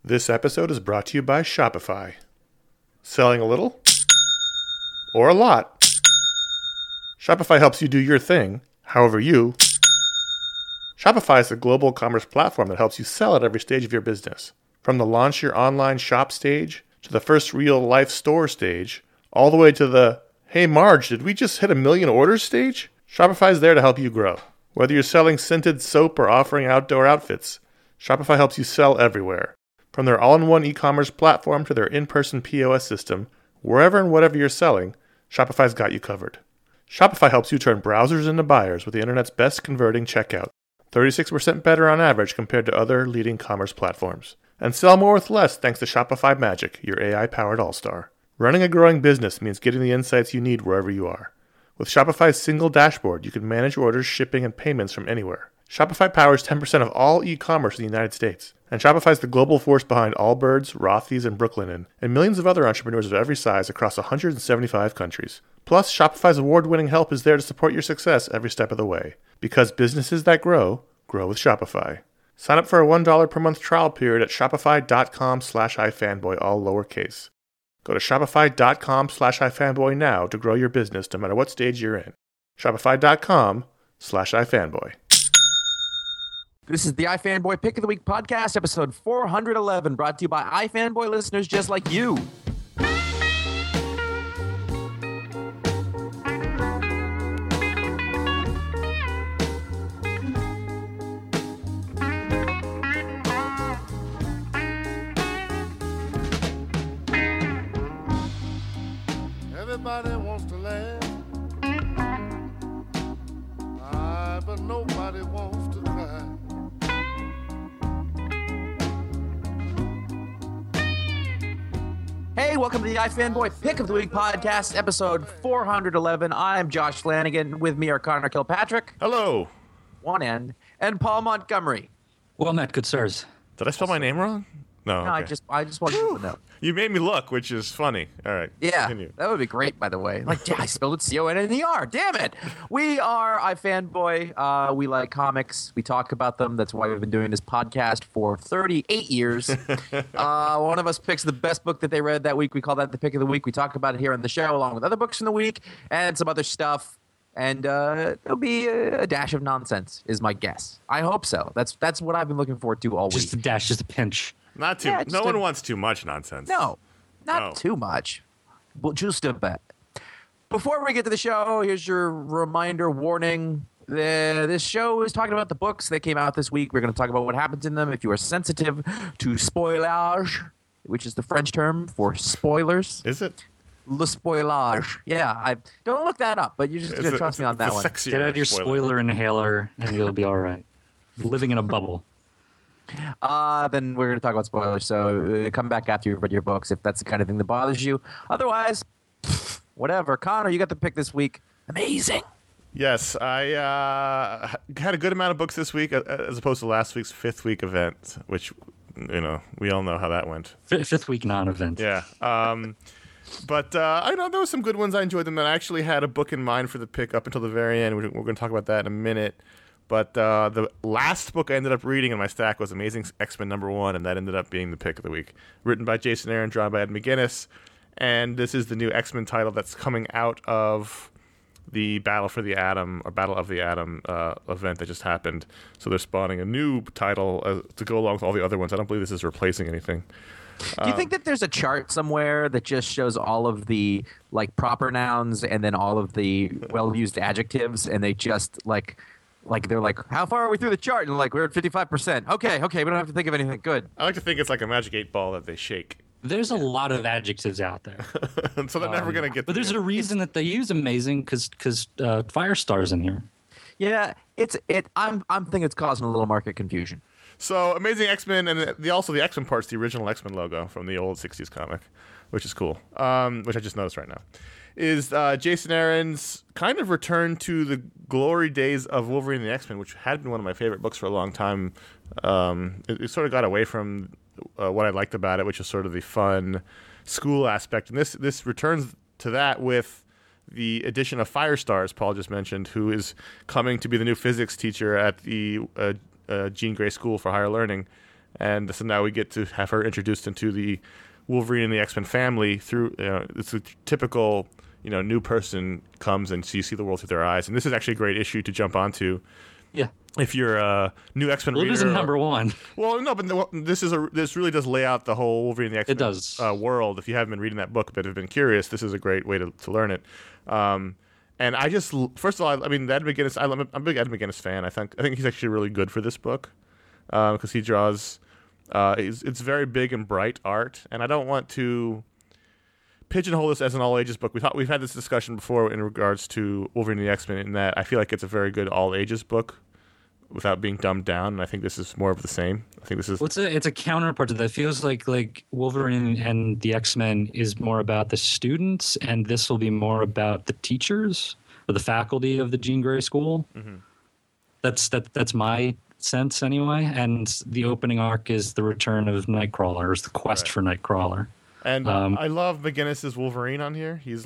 This episode is brought to you by Shopify. Selling a little or a lot? Shopify helps you do your thing, however you. Shopify is a global commerce platform that helps you sell at every stage of your business. From the launch your online shop stage, to the first real-life store stage, all the way to the, hey Marge, did we just hit 1 million orders stage? Shopify is there to help you grow. Whether you're selling scented soap or offering outdoor outfits, Shopify helps you sell everywhere. From their all-in-one e-commerce platform to their in-person POS system, wherever and whatever you're selling, Shopify's got you covered. Shopify helps you turn browsers into buyers with the internet's best converting checkout, 36% better on average compared to other leading commerce platforms. And sell more with less thanks to Shopify Magic, your AI-powered all-star. Running a growing business means getting the insights you need wherever you are. With Shopify's single dashboard, you can manage orders, shipping, and payments from anywhere. Shopify powers 10% of all e-commerce in the United States. And Shopify's the global force behind Allbirds, Rothy's, and Brooklinen, and millions of other entrepreneurs of every size across 175 countries. Plus, Shopify's award-winning help is there to support your success every step of the way. Because businesses that grow, grow with Shopify. Sign up for a $1 per month trial period at shopify.com/ifanboy, all lowercase. Go to shopify.com/ifanboy now to grow your business no matter what stage you're in. Shopify.com/ifanboy. This is the iFanboy Pick of the Week podcast, episode 411, brought to you by iFanboy listeners just like you. Everybody wants to laugh, but nobody wants to cry. Hey, welcome to the iFanboy Pick of the Week podcast, episode 411. I'm Josh Flanagan. With me are Connor Kilpatrick. Hello. One end. And Paul Montgomery. Well met, good sirs. Did I spell my name wrong? No, No, okay. I just wanted you to know. You made me look, which is funny. All right. Yeah, Continue. that would be great, by the way. Like, yeah, I spelled it C-O-N-N-E-R. Damn it. We are iFanboy. We like comics. We talk about them. That's why we've been doing this podcast for 38 years. One of us picks the best book that they read that week. We call that the Pick of the Week. We talk about it here on the show, along with other books from the week and some other stuff. And there'll be a dash of nonsense, is my guess. I hope so. That's what I've been looking forward to all week. Just a dash, just a pinch. Not too. Yeah, no one wants too much nonsense. No, not No. too much, but just a bit. Before we get to the show, here's your reminder warning. This show is talking about the books that came out this week. We're going to talk about what happens in them. If you are sensitive to spoilage, which is the French term for spoilers. Is it? Le spoilage. Yeah, I don't look that up, but you're just going to trust me on that one. Get out your spoiler inhaler and you'll be all right. Living in a bubble. Then we're going to talk about spoilers, so come back after you've read your books if that's the kind of thing that bothers you. Otherwise, whatever. Connor, you got the pick this week. Amazing. Yes, I had a good amount of books this week as opposed to last week's fifth week event, which, you know, we all know how that went. Fifth week non-event. Yeah. But I know there were some good ones. I enjoyed them, and I actually had a book in mind for the pick up until the very end. We're going to talk about that in a minute. But the last book I ended up reading in my stack was Amazing X-Men #1, and that ended up being the pick of the week. Written by Jason Aaron, drawn by Ed McGuinness. And this is the new X-Men title that's coming out of the Battle of the Atom event that just happened. So they're spawning a new title to go along with all the other ones. I don't believe this is replacing anything. Do you think that there's a chart somewhere that just shows all of the like proper nouns and then all of the well-used adjectives, and they just like they're like, how far are we through the chart? And like, we're at 55%. Okay, we don't have to think of anything. Good. I like to think it's like a magic 8-ball that they shake. There's a lot of adjectives out there. So they're never going to get But there's to a reason that they use amazing because Firestar's in here. Yeah, I'm thinking it's causing a little market confusion. So Amazing X-Men, and also the X-Men part's the original X-Men logo from the old 60s comic, which is cool, which I just noticed right now, is Jason Aaron's kind of return to the glory days of Wolverine and the X-Men, which had been one of my favorite books for a long time. It sort of got away from what I liked about it, which is sort of the fun school aspect. And this returns to that with the addition of Firestar, as Paul just mentioned, who is coming to be the new physics teacher at the Jean Grey School for Higher Learning. And so now we get to have her introduced into the Wolverine and the X-Men family through, it's a typical, new person comes and so you see the world through their eyes. And this is actually a great issue to jump onto. Yeah. If you're a new X-Men reader. It isn't number one. Well, no, but this really does lay out the whole Wolverine and the X-Men It does. World. If you haven't been reading that book but have been curious, this is a great way to learn it. And I just, first of all, Ed McGuinness, I'm a big Ed McGuinness fan. I think he's actually really good for this book because he draws, it's very big and bright art. And I don't want to pigeonhole this as an all-ages book. We've had this discussion before in regards to Wolverine and the X-Men in that I feel like it's a very good all-ages book without being dumbed down, and I think this is more of the same. I think this is... Well, it's a counterpart to that. It feels like Wolverine and the X-Men is more about the students, and this will be more about the teachers or the faculty of the Jean Grey School. Mm-hmm. That's my sense anyway. And the opening arc is the return of Nightcrawler, or the quest for Nightcrawler. And I love McGuinness's Wolverine on here. He's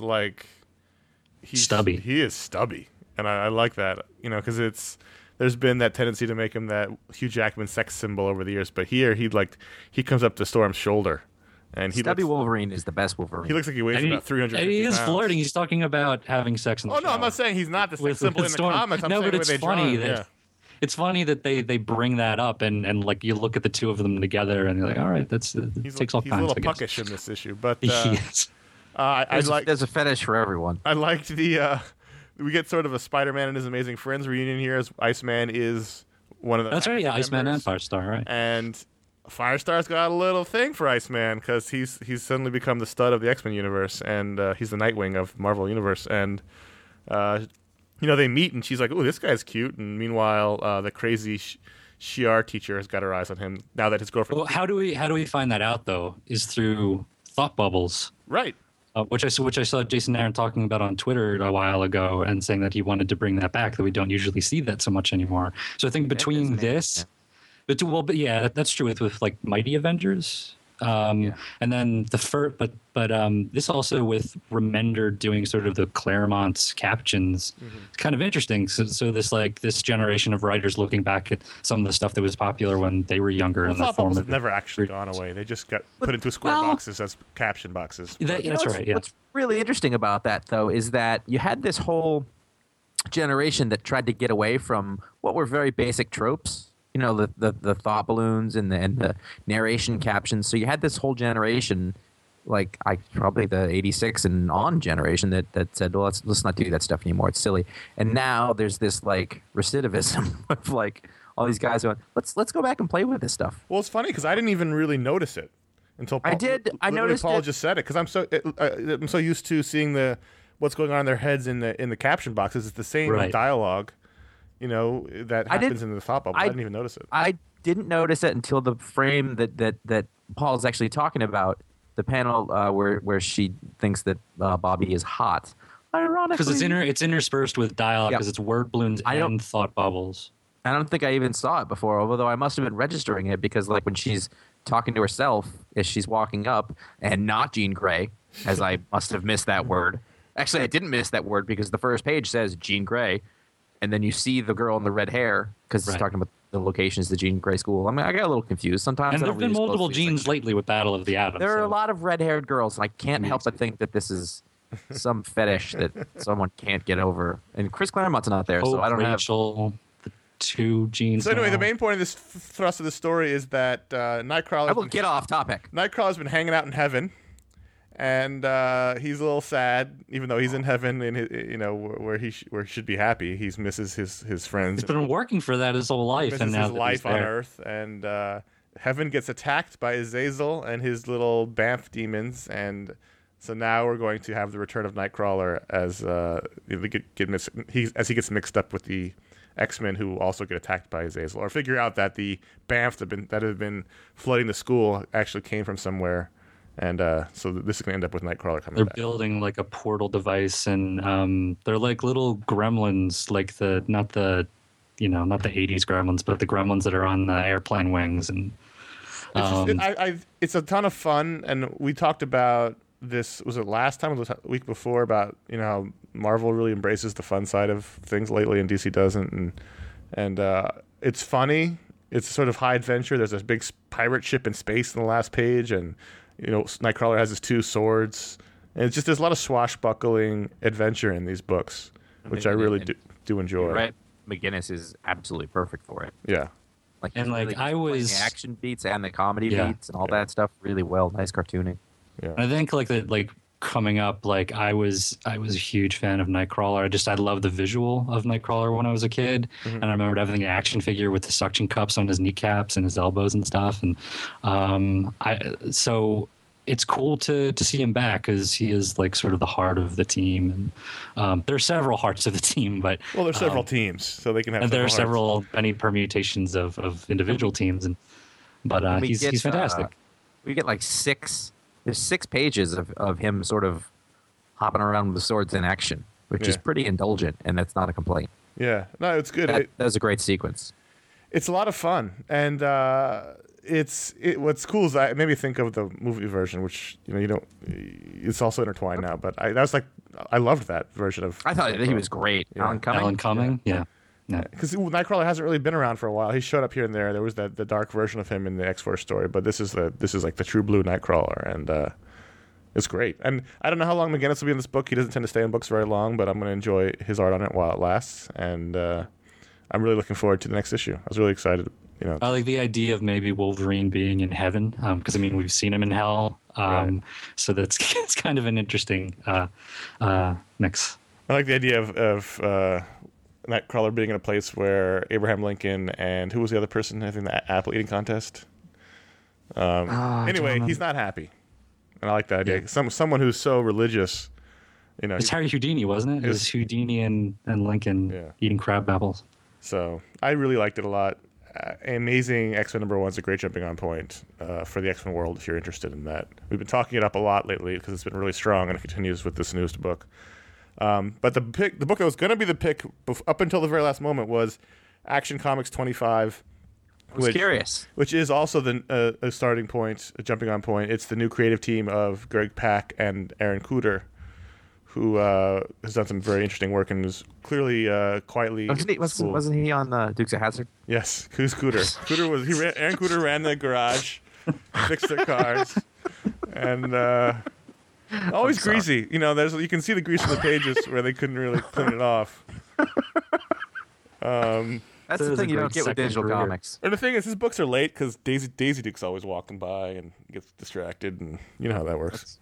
stubby. He is stubby, and I like that, because there's been that tendency to make him that Hugh Jackman sex symbol over the years, but here he comes up to Storm's shoulder, and stubby Wolverine is the best Wolverine. He looks like he weighs about 300 pounds. He is flirting. He's talking about having sex in the shower. No, I'm not saying he's not the sex symbol in the comics. I'm saying but it's they funny draw him, that it's funny that they bring that up and like you look at the two of them together and you're like, all right, takes all kinds. He's a little puckish in this issue, but he is. There's a fetish for everyone. I liked the. We get sort of a Spider-Man and his Amazing Friends reunion here, as Iceman is one of the. That's right, yeah, Iceman and Firestar, right? And Firestar's got a little thing for Iceman because he's suddenly become the stud of the X-Men universe, and he's the Nightwing of Marvel Universe, and they meet, and she's like, "Oh, this guy's cute," and meanwhile, the crazy Shi'ar teacher has got her eyes on him now that his girlfriend. Well, how do we find that out though? Is through thought bubbles, right? Which I saw Jason Aaron talking about on Twitter a while ago and saying that he wanted to bring that back, that we don't usually see that so much anymore. So I think between this, that's true with like Mighty Avengers, and then this also with Remender doing sort of the Claremont's captions, it's kind of interesting. So this generation of writers looking back at some of the stuff that was popular when they were younger in the form of never actually gone away. They just got put into square boxes as caption boxes. That's right. Yeah. What's really interesting about that though is that you had this whole generation that tried to get away from what were very basic tropes. The thought balloons and the narration captions. So you had this whole generation, probably the 86 and on generation that said, well, let's not do that stuff anymore. It's silly. And now there's this recidivism of all these guys going, let's go back and play with this stuff. Well, it's funny because I didn't even really notice it until Paul, I noticed Paul it. just said it because I'm so used to seeing what's going on in their heads in the caption boxes. It's the same dialogue. That happens in the thought bubble. I didn't even notice it. I didn't notice it until the frame that Paul's actually talking about, the panel where she thinks that Bobby is hot. Ironically, because it's interspersed with dialogue because it's word balloons and thought bubbles. I don't think I even saw it before, although I must have been registering it because when she's talking to herself as she's walking up, and not Jean Grey, as I must have missed that word. Actually, I didn't miss that word because the first page says Jean Grey. And then you see the girl in the red hair because it's talking about the locations of the Jean Grey School. I mean, I got a little confused sometimes. And there have been multiple Jeans lately with Battle of the Atoms. There are a lot of red-haired girls. I can't help but think that this is some fetish that someone can't get over. And Chris Claremont's not there, so I don't Rachel, the two Jeans. So anyway, the main point of this thrust of the story is that Nightcrawler. I will get off topic. Nightcrawler's been hanging out in heaven. And he's a little sad, even though he's in heaven, where he should be happy. He misses his friends. He's been working for that his whole life, and now his life on Earth. And heaven gets attacked by Azazel and his little Banff demons. And so now we're going to have the return of Nightcrawler as he gets mixed up with the X-Men who also get attacked by Azazel, or figure out that the Banff that have been flooding the school actually came from somewhere. And so this is going to end up with Nightcrawler coming back. They're building a portal device, and they're like little gremlins, not the 80s gremlins, but the gremlins that are on the airplane wings. And it's a ton of fun. And we talked about this. Was it last time? Or was it the week before? About how Marvel really embraces the fun side of things lately, and DC doesn't. And it's funny. It's sort of high adventure. There's a big pirate ship in space in the last page, and Nightcrawler has his 2 swords. And it's just there's a lot of swashbuckling adventure in these books, which I really do enjoy. Right, McGinnis is absolutely perfect for it. Yeah. Like And, like, really I playing was- the action beats and the comedy Yeah. beats and all that stuff really well. Nice cartooning. Yeah. I think coming up, I was a huge fan of Nightcrawler. I love the visual of Nightcrawler when I was a kid, and I remembered having an action figure with the suction cups on his kneecaps and his elbows and stuff. And so it's cool to see him back because he is like sort of the heart of the team. And there are several hearts of the team, but Well, there's several teams, so they can have. and there are several many permutations of individual teams, but And we he's get, fantastic. We get like 6. There's 6 pages of him sort of hopping around with the swords in action, which is Yeah. pretty indulgent, and that's not a complaint. Yeah, no, it's good. That was a great sequence. It's a lot of fun, and what's cool is I maybe think of the movie version, which you don't. It's also intertwined now, but I loved that version of. I thought he was great. Yeah. Alan Cumming. Yeah. Because Nightcrawler hasn't really been around for a while. He showed up here and there. There was the dark version of him in the X-Force story, but this is like the true blue Nightcrawler, and it's great. And I don't know how long McGinnis will be in this book. He doesn't tend to stay in books very long, but I'm going to enjoy his art on it while it lasts, and I'm really looking forward to the next issue. I was really excited. I like the idea of maybe Wolverine being in heaven, because we've seen him in hell, Right. so it's kind of an interesting mix. I like the idea of Nightcrawler being in a place where Abraham Lincoln and who was the other person having the apple eating contest? Anyway, he's not happy, and I like that idea. Yeah. Someone who's so religious, It's Harry Houdini, wasn't it? It was Houdini and Lincoln eating crab apples. So I really liked it a lot. Amazing X-Men #1 is a great jumping on point for the X-Men world if you're interested in that. We've been talking it up a lot lately because it's been really strong, and it continues with this newest book. But the book that was going to be the pick up until the very last moment was Action Comics 25. I was curious. Which is also a starting point, a jumping on point. It's the new creative team of Greg Pak and Aaron Kuder, who has done some very interesting work and is clearly quietly. Wasn't he on Dukes of Hazzard? Yes, who's Cooter? Aaron Cooter ran the garage, fixed their cars, and always greasy. You can see the grease on the pages where they couldn't really clean it off. That's the thing you don't get with digital comics. And the thing is, his books are late because Daisy Duke's always walking by and gets distracted, and you know how that works.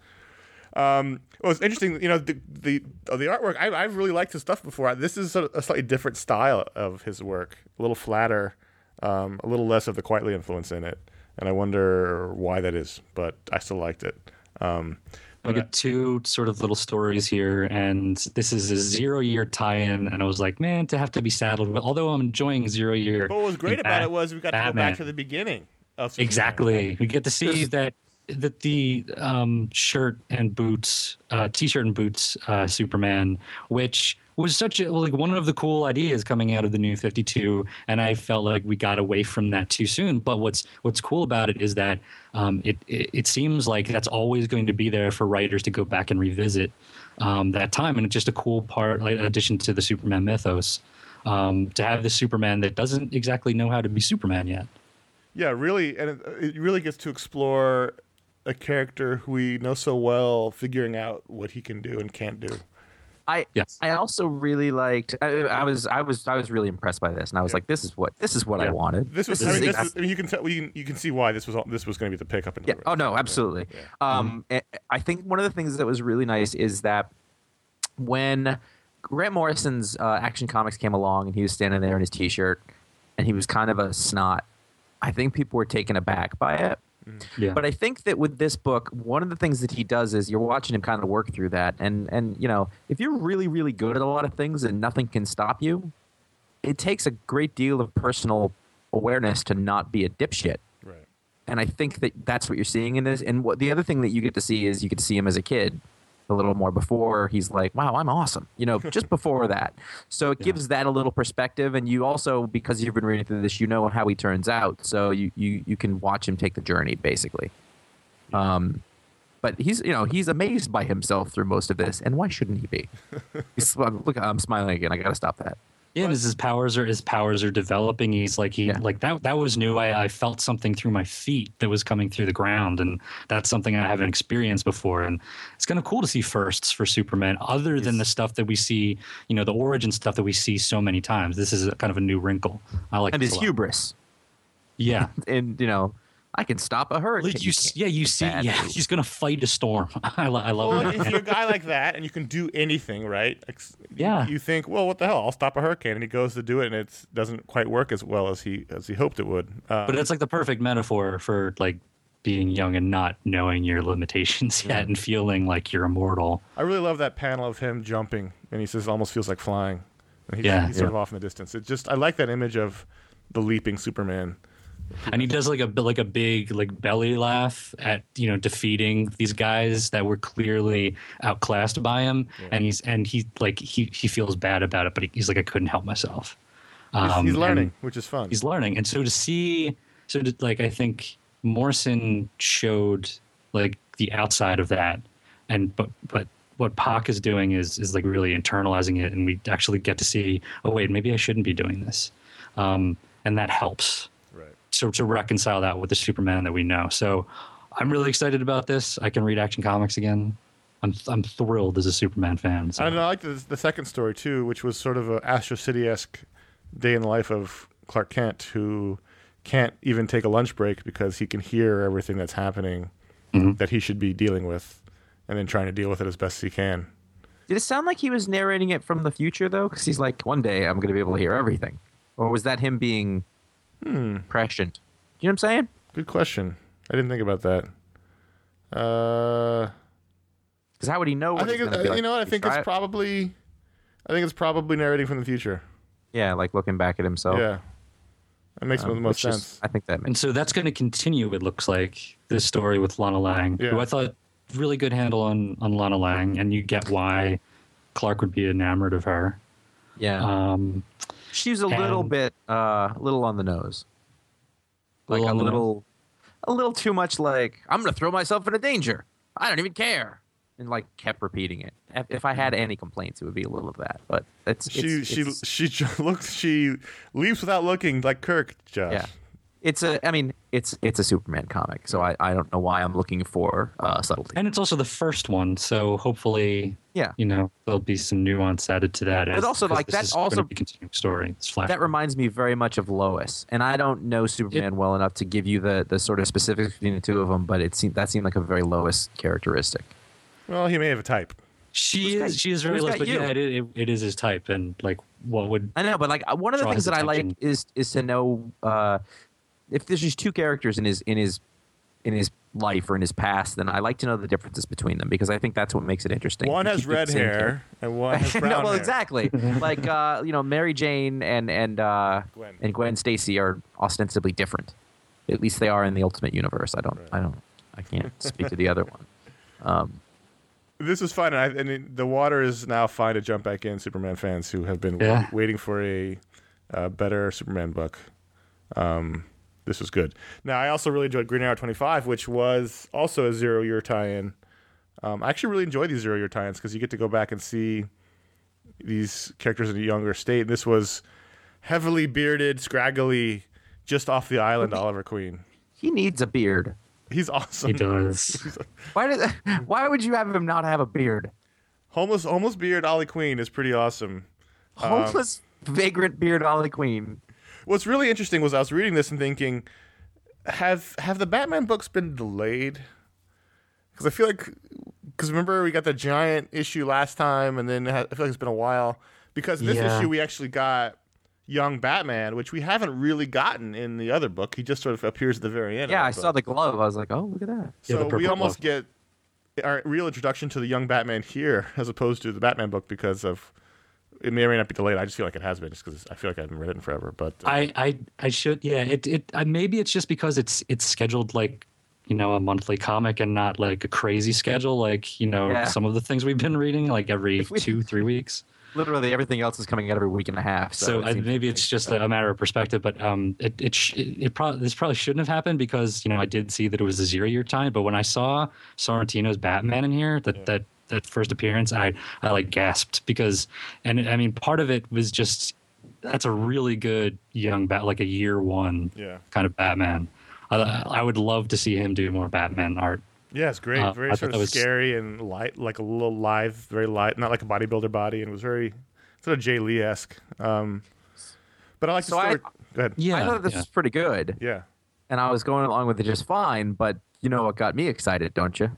It's interesting. The artwork. I've really liked his stuff before. This is a slightly different style of his work, a little flatter, a little less of the Quietly influence in it, and I wonder why that is. But I still liked it. I get 2 sort of little stories here, and this is a 0-year tie-in, and I was like, man, to have to be saddled with. Although I'm enjoying 0-year. But what was great about it was we got to go back to the beginning of Superman. Exactly. We get to see that the shirt and boots, t-shirt and boots Superman, which was one of the cool ideas coming out of the New 52, and I felt like we got away from that too soon. But what's cool about it is that it seems like that's always going to be there for writers to go back and revisit that time, and it's just a cool part, like, in addition to the Superman mythos, to have this Superman that doesn't exactly know how to be Superman yet. Yeah, really, and it really gets to explore a character who we know so well, figuring out what he can do and can't do. I also really liked. I was really impressed by this, and I was like, "This is what I wanted." You can tell. You can see why this was going to be the pick up. Yeah. Oh no, absolutely. Yeah. I think one of the things that was really nice is that when Grant Morrison's Action Comics came along, and he was standing there in his T-shirt, and he was kind of a snot. I think people were taken aback by it. Yeah. But I think that with this book, one of the things that he does is you're watching him kind of work through that. And if you're really, really good at a lot of things and nothing can stop you, it takes a great deal of personal awareness to not be a dipshit. Right. And I think that that's what you're seeing in this. And the other thing that you get to see is you get to see him as a kid a little more before he's like, wow, I'm awesome. Just before that. So it gives that a little perspective. And you also, because you've been reading through this, how he turns out. So you can watch him take the journey, basically. But he's amazed by himself through most of this. And why shouldn't he be? Look, I'm smiling again. I got to stop that. Yeah, and as his powers are developing, he's like like that was new. I felt something through my feet that was coming through the ground, and that's something I haven't experienced before. And it's kind of cool to see firsts for Superman, other than the stuff that we see, the origin stuff that we see so many times. This is kind of a new wrinkle. I like and this his a lot. hubris. Yeah, And I can stop a hurricane. like you see, he's gonna fight a storm. I love Well, it. if you're a guy like that and you can do anything, right? Yeah. You think, well, what the hell? I'll stop a hurricane, and he goes to do it, and it doesn't quite work as well as he hoped it would. But it's like the perfect metaphor for like being young and not knowing your limitations yet and feeling like you're immortal. I really love that panel of him jumping, and he says it almost feels like flying. And he's sort of off in the distance. I like that image of the leaping Superman. And he does like a big like belly laugh at defeating these guys that were clearly outclassed by him, and he feels bad about it, but he's like, I couldn't help myself. He's learning, which is fun. He's learning, and I think Morrison showed like the outside of that, and but what Pac is doing is like really internalizing it, and we actually get to see, oh wait, maybe I shouldn't be doing this, and that helps. To reconcile that with the Superman that we know. So I'm really excited about this. I can read Action Comics again. I'm thrilled as a Superman fan. So. I like the second story too, which was sort of a Astro City-esque day in the life of Clark Kent, who can't even take a lunch break because he can hear everything that's happening that he should be dealing with, and then trying to deal with it as best as he can. Did it sound like he was narrating it from the future though? Because he's like, one day I'm going to be able to hear everything, or was that him being prescient? You know what I'm saying? Good question. I didn't think about that. Because how would he know? I think I think it's probably narrating from the future. Yeah, like looking back at himself. Yeah, that makes the most sense. I think that makes. And so that's going to continue. It looks like this story with Lana Lang, who I thought really good handle on Lana Lang, and you get why Clark would be enamored of her. Yeah. She's a little bit, little on the nose. Like a little too much. Like, I'm going to throw myself into danger. I don't even care, and like kept repeating it. If I had any complaints, it would be a little of that. But she leaps without looking, like Kirk. Josh. Yeah. It's a Superman comic, so I don't know why I'm looking for subtlety. And it's also the first one, so hopefully, there'll be some nuance added to that. But also, like, that's also a continuing story. It's flat. That reminds me very much of Lois, and I don't know Superman well enough to give you the sort of specifics between the two of them, but that seemed like a very Lois characteristic. Well, he may have a type. She is very Lois, but it is his type, and like, what would I know? But like, one of the things that I like is to know. If there's just two characters in his life or in his past, then I like to know the differences between them, because I think that's what makes it interesting. One has red hair and one has brown hair. Well, exactly. Like Mary Jane and Gwen Stacy are ostensibly different. At least they are in the Ultimate Universe. I can't speak to the other one. This is fun, and the water is now fine to jump back in. Superman fans who have been waiting for a better Superman book. This was good. Now, I also really enjoyed Green Arrow 25, which was also a zero-year tie-in. I actually really enjoy these zero-year tie-ins because you get to go back and see these characters in a younger state. And this was heavily bearded, scraggly, just off the island Oliver Queen. He needs a beard. He's awesome. He does. Why would you have him not have a beard? Homeless beard Ollie Queen is pretty awesome. Homeless vagrant beard Ollie Queen. What's really interesting was I was reading this and thinking, have the Batman books been delayed? Because I feel like, remember we got the giant issue last time, and then I feel like it's been a while. Because this issue we actually got young Batman, which we haven't really gotten in the other book. He just sort of appears at the very end. Yeah, I saw the glove. I was like, oh, look at that. So we almost get our real introduction to the young Batman here, as opposed to the Batman book, because of. It may or may not be delayed. I just feel like it has been, just because I feel like I haven't read it in forever. But I should, maybe it's just because it's scheduled like a monthly comic and not like a crazy schedule like some of the things we've been reading like every 2-3 weeks. Literally everything else is coming out every week and a half. So maybe it's just a matter of perspective. But this probably shouldn't have happened, because I did see that it was a 0-year time. But when I saw Sorrentino's Batman in here, that first appearance, I like gasped, because, and I mean, part of it was just that's a really good young like a year one kind of Batman. I would love to see him do more Batman art. Yeah, it's great. Very sort of scary and light, like a little lithe, very light, not like a bodybuilder body, and it was very sort of Jay Lee-esque. But I like the story. Go ahead. Yeah, I thought this was pretty good. Yeah. And I was going along with it just fine, but you know what got me excited, don't you?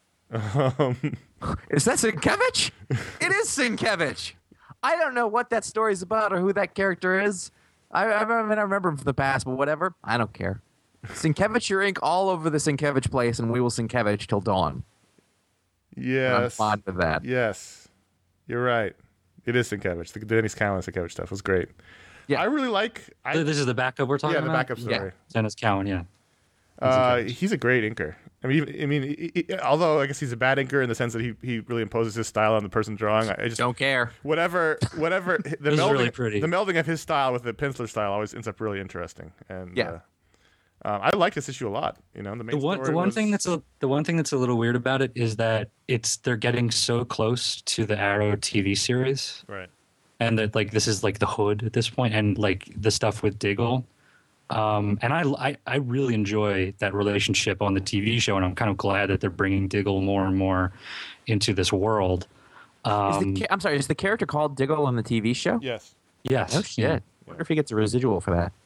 Is that Sienkiewicz? It is Sienkiewicz. I don't know what that story's about or who that character is. I remember him from the past, but whatever. I don't care. Sienkiewicz your ink all over the Sienkiewicz place, and we will Sienkiewicz till dawn. Yes. I'm fond of that. Yes. You're right. It is Sienkiewicz. The Dennis Cowan Sienkiewicz stuff was great. Yeah. I really like... This is the backup we're talking about? Yeah, the backup story. Dennis Cowan, yeah. He's a great inker. Although I guess he's a bad inker in the sense that he really imposes his style on the person drawing. I just don't care. Whatever. The melding, really pretty. The melding of his style with the penciler style always ends up really interesting. And I like this issue a lot. You know, the one thing that's a little weird about it is that they're getting so close to the Arrow TV series, right? And that like this is like the Hood at this point, and like the stuff with Diggle. And I really enjoy that relationship on the TV show, and I'm kind of glad that they're bringing Diggle more and more into this world. I'm sorry, is the character called Diggle on the TV show? Yes. Yes. Oh shit! Yeah. Wonder if he gets a residual for that.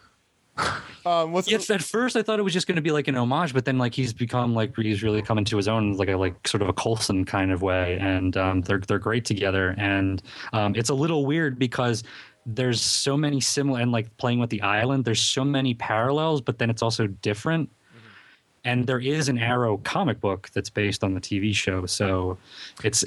Yes, at first I thought it was just going to be like an homage, but then like he's really come into his own like sort of a Coulson kind of way, and they're great together, and it's a little weird because there's so many similar, and like playing with the island, there's so many parallels, but then it's also different. And there is an Arrow comic book that's based on the TV show, so it's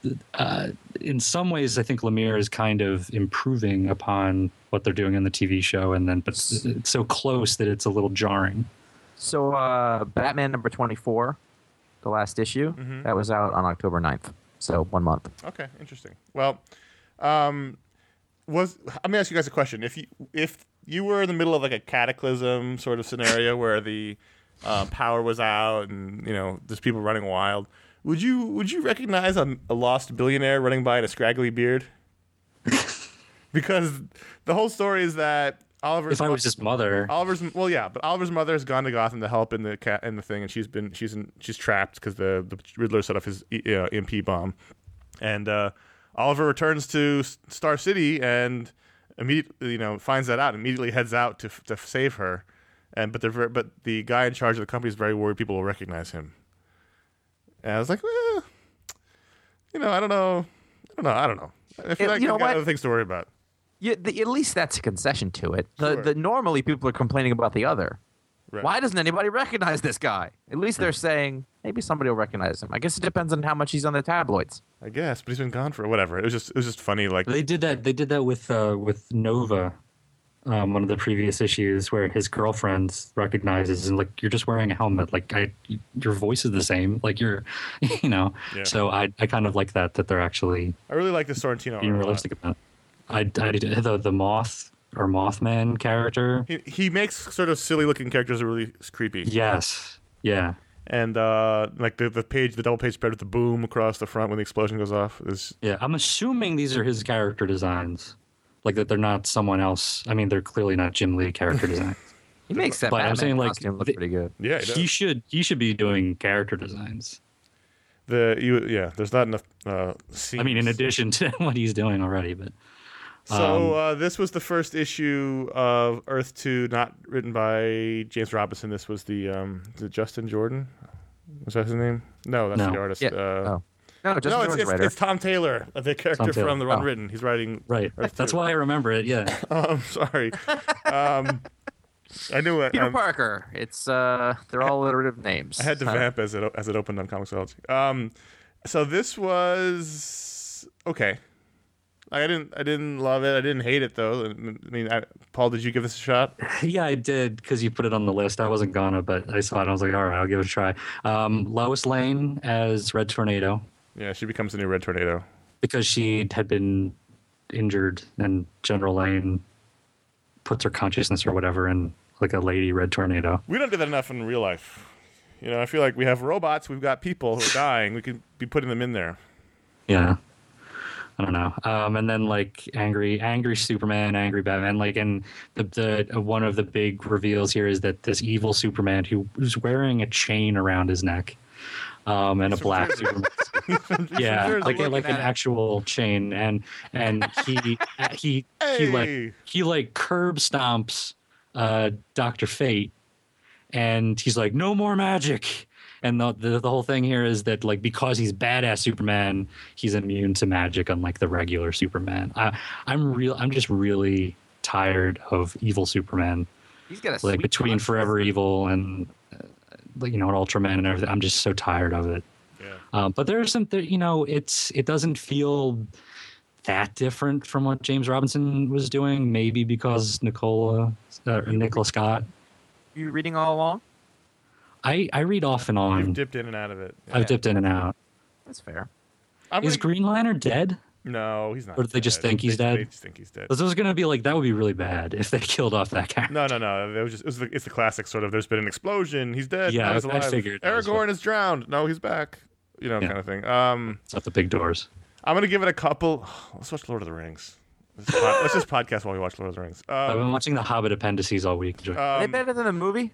in some ways I think Lemire is kind of improving upon what they're doing in the TV show, but it's so close that it's a little jarring. So Batman number 24, the last issue, that was out on October 9th, so 1 month. Okay, interesting. Well, let me ask you guys a question. If you were in the middle of like a cataclysm sort of scenario where the power was out and there's people running wild, would you recognize a lost billionaire running by in a scraggly beard? Because the whole story is that Oliver's his mother. Oliver's mother has gone to Gotham to help in the thing, and she's trapped because the Riddler set off his EMP bomb, and Oliver returns to Star City and immediately finds that out, and immediately heads out to save her. But the guy in charge of the company is very worried people will recognize him. And I was like, I don't know. I feel like I've got other things to worry about. Yeah, at least that's a concession to it. Sure. Normally people are complaining about the other. Right. Why doesn't anybody recognize this guy? At least they're saying maybe somebody will recognize him. I guess it depends on how much he's on the tabloids. I guess, but he's been gone for whatever. It was just funny. Like they did that with Nova. One of the previous issues where his girlfriend recognizes and like, you're just wearing a helmet, like your voice is the same, like you're Yeah. So I kind of like that they're actually I really like the Sorrentino being realistic about it. The Moth or Mothman character, he makes sort of silly looking characters really creepy. Yes. Yeah. And like the double page spread with the boom across the front when the explosion goes off is. Yeah, I'm assuming these are his character designs. Like that they're not someone else. I mean, they're clearly not Jim Lee character designs. He makes that but I'm saying like costume look pretty good. Yeah, he should be doing character designs. There's not enough scenes. I mean, in addition to what he's doing already, but so this was the first issue of Earth 2, not written by James Robinson. This was the Justin Jordan. Was that his name? No, that's the artist. Yeah. No, it's Tom Taylor, the character from The Unwritten. He's writing right. That's why I remember it. Yeah. Sorry. I knew it. Peter Parker. It's they're all alliterative names. I had to vamp as it opened on Comixology. So this was okay. I didn't love it. I didn't hate it though. I mean, Paul, did you give this a shot? Yeah, I did because you put it on the list. I wasn't gonna, but I saw it. And I was like, all right, I'll give it a try. Lois Lane as Red Tornado. Yeah, she becomes the new Red Tornado because she had been injured, and General Lane puts her consciousness or whatever in like a lady Red Tornado. We don't do that enough in real life. I feel like we have robots, we've got people who are dying. We could be putting them in there. Yeah. I don't know. And then like angry Superman, angry Batman. Like, and the one of the big reveals here is that this evil Superman who's wearing a chain around his neck, and a black Superman. Yeah, like an actual chain, and he curb stomps Dr. Fate, and he's like, no more magic. And the whole thing here is that, like, because he's badass Superman, he's immune to magic, unlike the regular Superman. I'm just really tired of evil Superman. He's got like between Forever Evil and Ultraman and everything. I'm just so tired of it. Yeah. But there's something, it doesn't feel that different from what James Robinson was doing. Maybe because Nicola Scott. You reading all along? I read off and on. You've dipped in and out of it. Yeah. I've dipped in and out. That's fair. Is Green Lantern dead? No, he's not. Or do they just think he's dead? They just think he's dead. This was going to be like, that would be really bad if they killed off that character. No. It's the classic sort of, there's been an explosion, he's dead. Yeah, he's alive. I figured. Aragorn is drowned. No, he's back. Kind of thing. It's at the big doors. I'm going to give it a couple. Let's watch Lord of the Rings. Let's just podcast while we watch Lord of the Rings. I've been watching the Hobbit appendices all week. Are they better than the movie?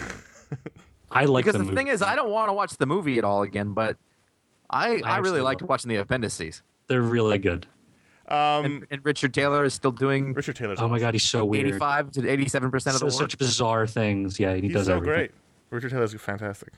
I like because the movie. Thing is, I don't want to watch the movie at all again, but I really liked watching the appendices. They're really good. And Richard Taylor is still doing. Richard Taylor's. Oh my God, he's so weird. 85 to 87% of the work. Such bizarre things. Yeah, he's does so everything. Great. Richard Taylor's fantastic.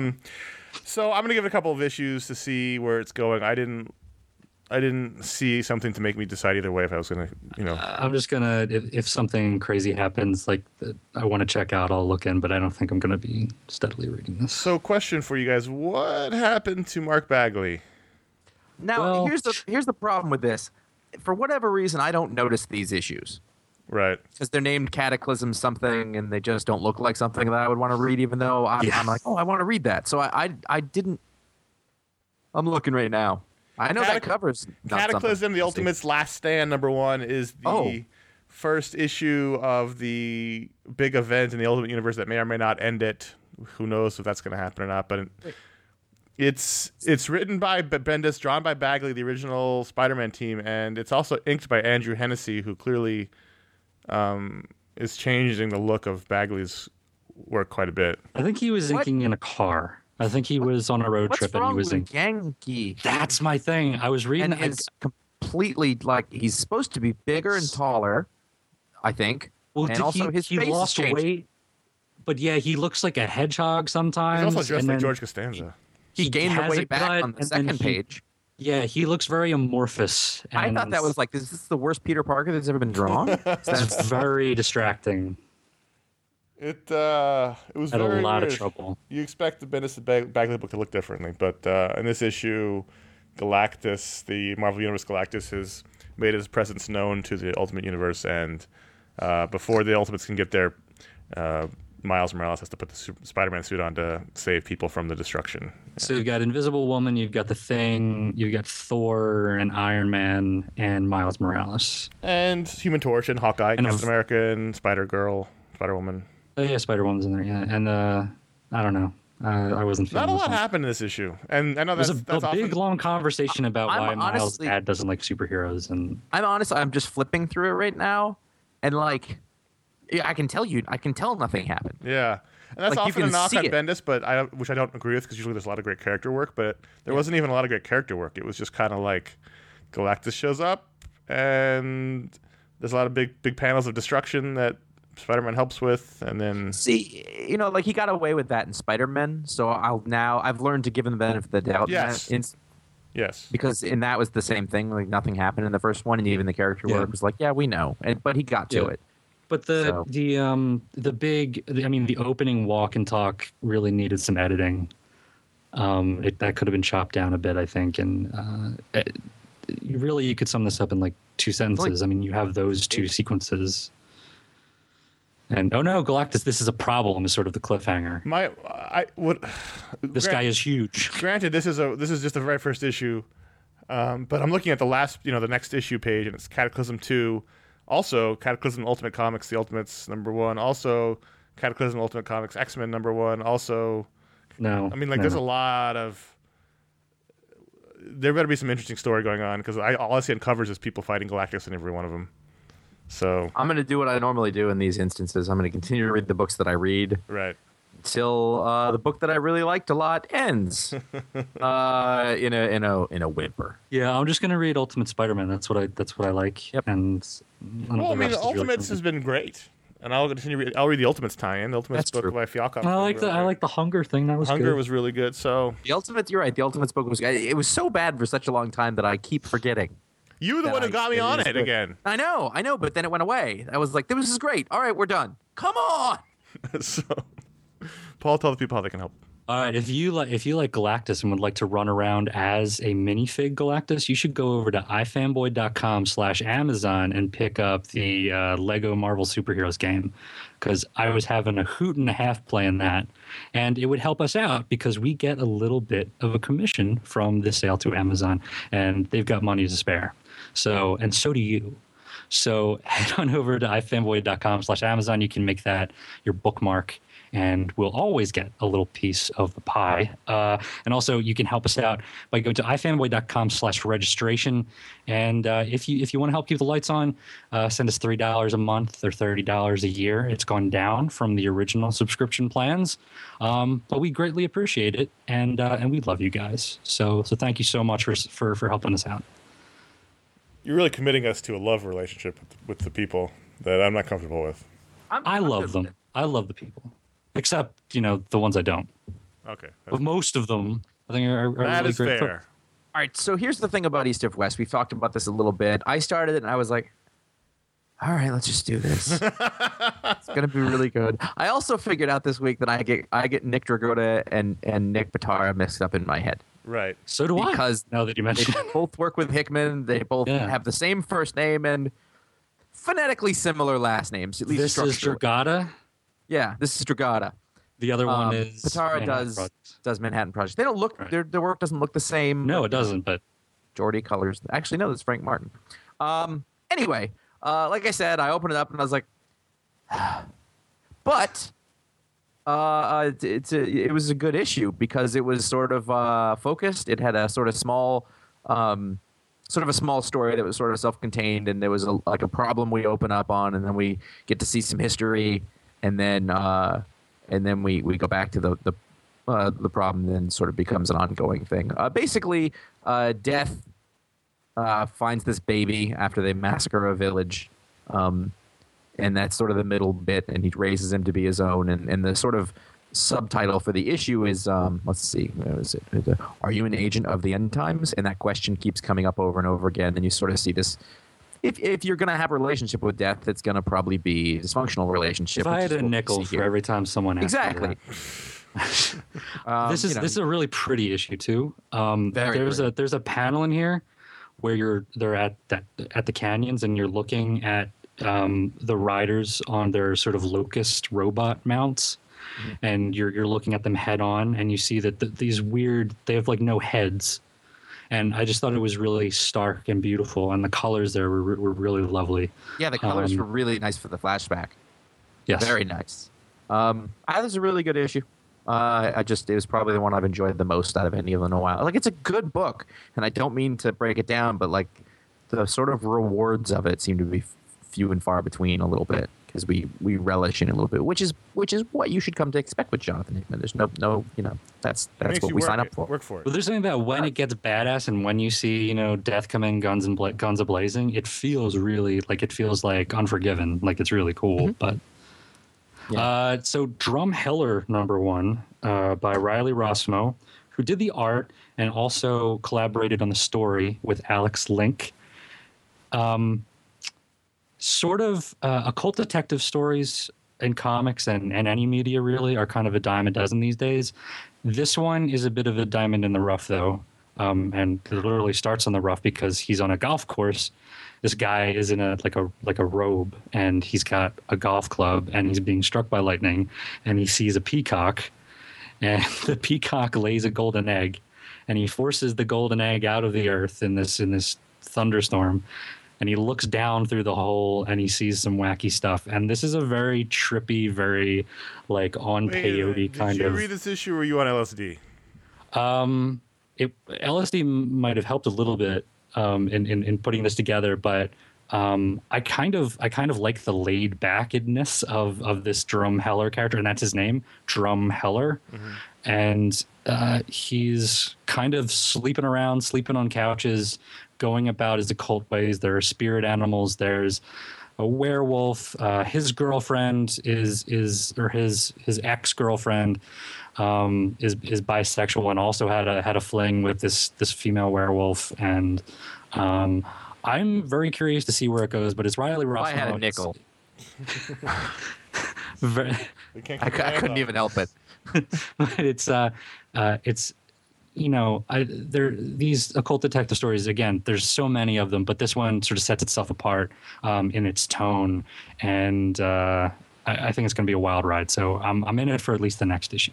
So I'm gonna give it a couple of issues to see where it's going. I didn't see something to make me decide either way if I was gonna, I'm just gonna, if something crazy happens, like I want to check out, I'll look in, but I don't think I'm gonna be steadily reading this. So, question for you guys: what happened to Mark Bagley? Now, here's the problem with this. For whatever reason, I don't notice these issues. Right. Because they're named Cataclysm something, and they just don't look like something that I would want to read, even though I'm like, oh, I want to read that. So I didn't. I'm looking right now. I know that covers Cataclysm, the Ultimate's Last Stand, #1 is the first issue of the big event in the Ultimate Universe that may or may not end it. Who knows if that's going to happen or not? But it's written by Bendis, drawn by Bagley, the original Spider-Man team, and it's also inked by Andrew Hennessy, who clearly is changing the look of Bagley's work quite a bit. I think he was inking in a car. I think he was on a road trip and he was in. Yankee? That's my thing. I was reading. And it's completely like he's supposed to be bigger and taller, I think. Well, and also his face lost weight. But yeah, he looks like a hedgehog sometimes. He's also dressed like George Costanza. He gained the weight back on the second page. Yeah, he looks very amorphous. I thought that was like, is this the worst Peter Parker that's ever been drawn? That's very distracting. It was had very a lot weird. of trouble. You expect the Bendis Bagley book to look differently, but in this issue, Galactus, the Marvel Universe Galactus, has made his presence known to the Ultimate Universe, and before the Ultimates can get there, Miles Morales has to put the Spider-Man suit on to save people from the destruction. So you've got Invisible Woman, you've got The Thing, you've got Thor and Iron Man and Miles Morales. And Human Torch and Hawkeye, and Captain America and Spider-Girl, Spider-Woman. Oh yeah, Spider-Woman's in there, yeah. And I don't know. I wasn't feeling Not a lot one. happened in this issue. And I know that's There's a big, long conversation about why Miles' dad doesn't like superheroes. And I'm just flipping through it right now, and like, yeah, I can tell nothing happened. Yeah. And that's Like, you often a can knock see on it. Bendis, but which I don't agree with, because usually there's a lot of great character work, but there wasn't even a lot of great character work. It was just kind of like Galactus shows up, and there's a lot of big panels of destruction that Spider-Man helps with, and then See, like he got away with that in Spider-Man, so I've learned to give him the benefit of the doubt. Yes. Yes. Because that was the same thing. Like nothing happened in the first one, and even the character Yeah. work was like, yeah, we know, but he got to it. But the opening walk and talk really needed some editing. That could have been chopped down a bit, I think. And you could sum this up in like 2 sentences. I mean, you have those 2 sequences. And oh no, Galactus, this is a problem. Is sort of the cliffhanger. This guy is huge. Granted, this is just the very first issue, but I'm looking at the next issue page, and it's Cataclysm 2. Also, Cataclysm Ultimate Comics, The Ultimates #1. Also, Cataclysm Ultimate Comics X-Men #1. Also, No, I mean, like, there's a lot of there better be some interesting story going on because all I see on covers is people fighting Galactus in every one of them. So I'm going to do what I normally do in these instances. I'm going to continue to read the books that I read right. until the book that I really liked a lot ends in a whimper. Yeah, I'm just gonna read Ultimate Spider-Man. That's what I like. Yep. And Well, I mean, the Ultimates has been great, and I'll continue. I'll read the Ultimates tie-in. The Ultimates That's book true. by Fialkov. I like the Hunger thing. That was Hunger good. was really good. So The Ultimates, you're right. The Ultimates book was so bad for such a long time that I keep forgetting. you were the that one who got me it on is it good. again. I know, but then it went away. I was like, this is great. All right, we're done. Come on. So, Paul, tell the people how they can help. All right, if you like Galactus and would like to run around as a minifig Galactus, you should go over to ifanboy.com/Amazon and pick up the Lego Marvel Superheroes game, because I was having a hoot and a half playing that, and it would help us out because we get a little bit of a commission from the sale to Amazon, and they've got money to spare. So, and so do you. So head on over to ifanboy.com/Amazon. You can make that your bookmark, and we'll always get a little piece of the pie. And also, you can help us out by going to ifanboy.com/registration. And if you want to help keep the lights on, send us $3 a month or $30 a year. It's gone down from the original subscription plans, but we greatly appreciate it, and we love you guys. So thank you so much for helping us out. You're really committing us to a love relationship with the people that I'm not comfortable with. I love them. I love the people, except the ones I don't. Okay, But most of them, I think, are that really is great. fair. All right, so here's the thing about East of West. We've talked about this a little bit. I started it, and I was like, all right, let's just do this. It's going to be really good. I also figured out this week that I get Nick Dragotta and Nick Batara mixed up in my head. Right. So do I. Because Now that you They mention it. both work with Hickman. They both Yeah. have the same first name and phonetically similar last names, at least This is structurally. Dragata. Yeah, this is Dragata. The other one is Patara Manhattan Project. does Manhattan Project. They don't look Right. their work doesn't look the same. No, it doesn't. But Geordie colors. Actually, no, that's Frank Martin. Anyway, like I said, I opened it up and I was like, but it was a good issue because it was sort of focused. It had a sort of small, sort of a small story that was sort of self-contained, and there was like a problem we open up on, and then we get to see some history, and then we go back to the problem, and then sort of becomes an ongoing thing. Basically, Death finds this baby after they massacre a village, and that's sort of the middle bit, and he raises him to be his own. And the sort of subtitle for the issue is, let's see, where is it? Are you an agent of the end times? And that question keeps coming up over and over again, and you sort of see this. If you're going to have a relationship with Death, it's going to probably be a dysfunctional relationship. if I which had is a what we nickel see for here. every time someone asked me Exactly. that. This is a really pretty issue too. Very there's a panel in here where they're at the canyons, and you're looking at the riders on their sort of locust robot mounts, and you're looking at them head on, and you see that these weird, they have like no heads, and I just thought it was really stark and beautiful, and the colors there were really lovely. Yeah, the colors were really nice for the flashback. Yes, Very nice. I thought it was a really good issue. It was probably the one I've enjoyed the most out of any of them in a while. Like, it's a good book, and I don't mean to break it down, but like the sort of rewards of it seem to be few and far between a little bit, because we relish in it a little bit, which is what you should come to expect with Jonathan Hickman. There's no that's Makes what you we work sign it- up for. Work for it. But there's something about when it gets badass and when you see, Death come in guns a-blazing, it feels really like Unforgiven, like it's really cool. But so Drumheller #1 by Riley Rossmo, who did the art and also collaborated on the story with Alex Link. Sort of occult detective stories in comics and any media really are kind of a dime a dozen these days. This one is a bit of a diamond in the rough, though, and it literally starts on the rough because he's on a golf course. This guy is in a robe, and he's got a golf club, and he's being struck by lightning, and he sees a peacock, and the peacock lays a golden egg, and he forces the golden egg out of the earth in this thunderstorm. And he looks down through the hole, and he sees some wacky stuff. And this is a very trippy, very on Wait, peyote did kind you of. read this issue, or were you on LSD? LSD might have helped a little bit in putting this together, but I kind of like the laid backness of this Drum Heller character, and that's his name, Drum Heller. And he's kind of sleeping on couches, going about his occult ways. There are spirit animals. There's a werewolf. His girlfriend is his ex-girlfriend is bisexual and also had a fling with this female werewolf. And I'm very curious to see where it goes. But it's Riley Rossmo. I had a nickel. I couldn't even help it. It's these occult detective stories, again, there's so many of them, but this one sort of sets itself apart in its tone, and I think it's going to be a wild ride. So I'm in it for at least the next issue.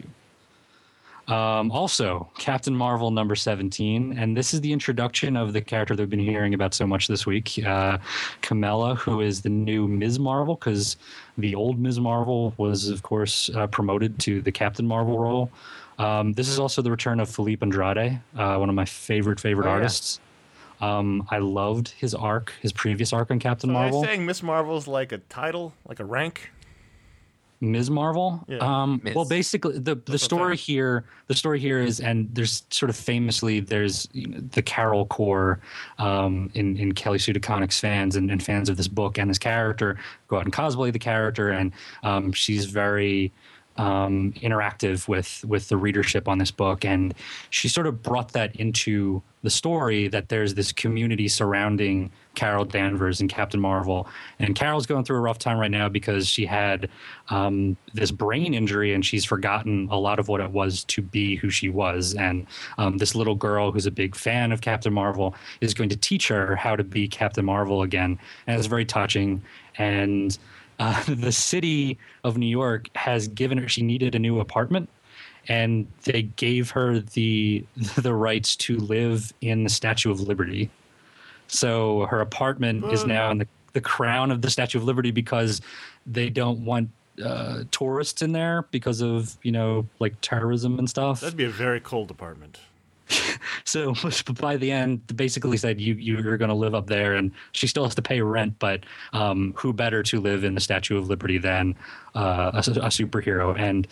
Also, Captain Marvel number 17, and this is the introduction of the character that we've been hearing about so much this week, Kamala, who is the new Ms. Marvel, because the old Ms. Marvel was, of course, promoted to the Captain Marvel role. This is also the return of Felipe Andrade, one of my favorite artists. I loved his previous arc on Captain Marvel. Are you saying Miss Marvel's like a title, like a rank? Ms. Marvel. Yeah. Well, basically, the story here is, and there's sort of famously there's the Carol Corps in Kelly Sue DeConnick's fans and fans of this book and this character go out and cosplay the character, and she's very interactive with the readership on this book, and she sort of brought that into the story, that there's this community surrounding Carol Danvers and Captain Marvel. And Carol's going through a rough time right now because she had this brain injury, and she's forgotten a lot of what it was to be who she was. And this little girl who's a big fan of Captain Marvel is going to teach her how to be Captain Marvel again. And it's very touching. And the city of New York has given her, she needed a new apartment, and they gave her the rights to live in the Statue of Liberty. So her apartment is now in the crown of the Statue of Liberty because they don't want tourists in there because of, like terrorism and stuff. That'd be a very cold apartment. So by the end, basically said you're going to live up there, and she still has to pay rent. But who better to live in the Statue of Liberty than a superhero? And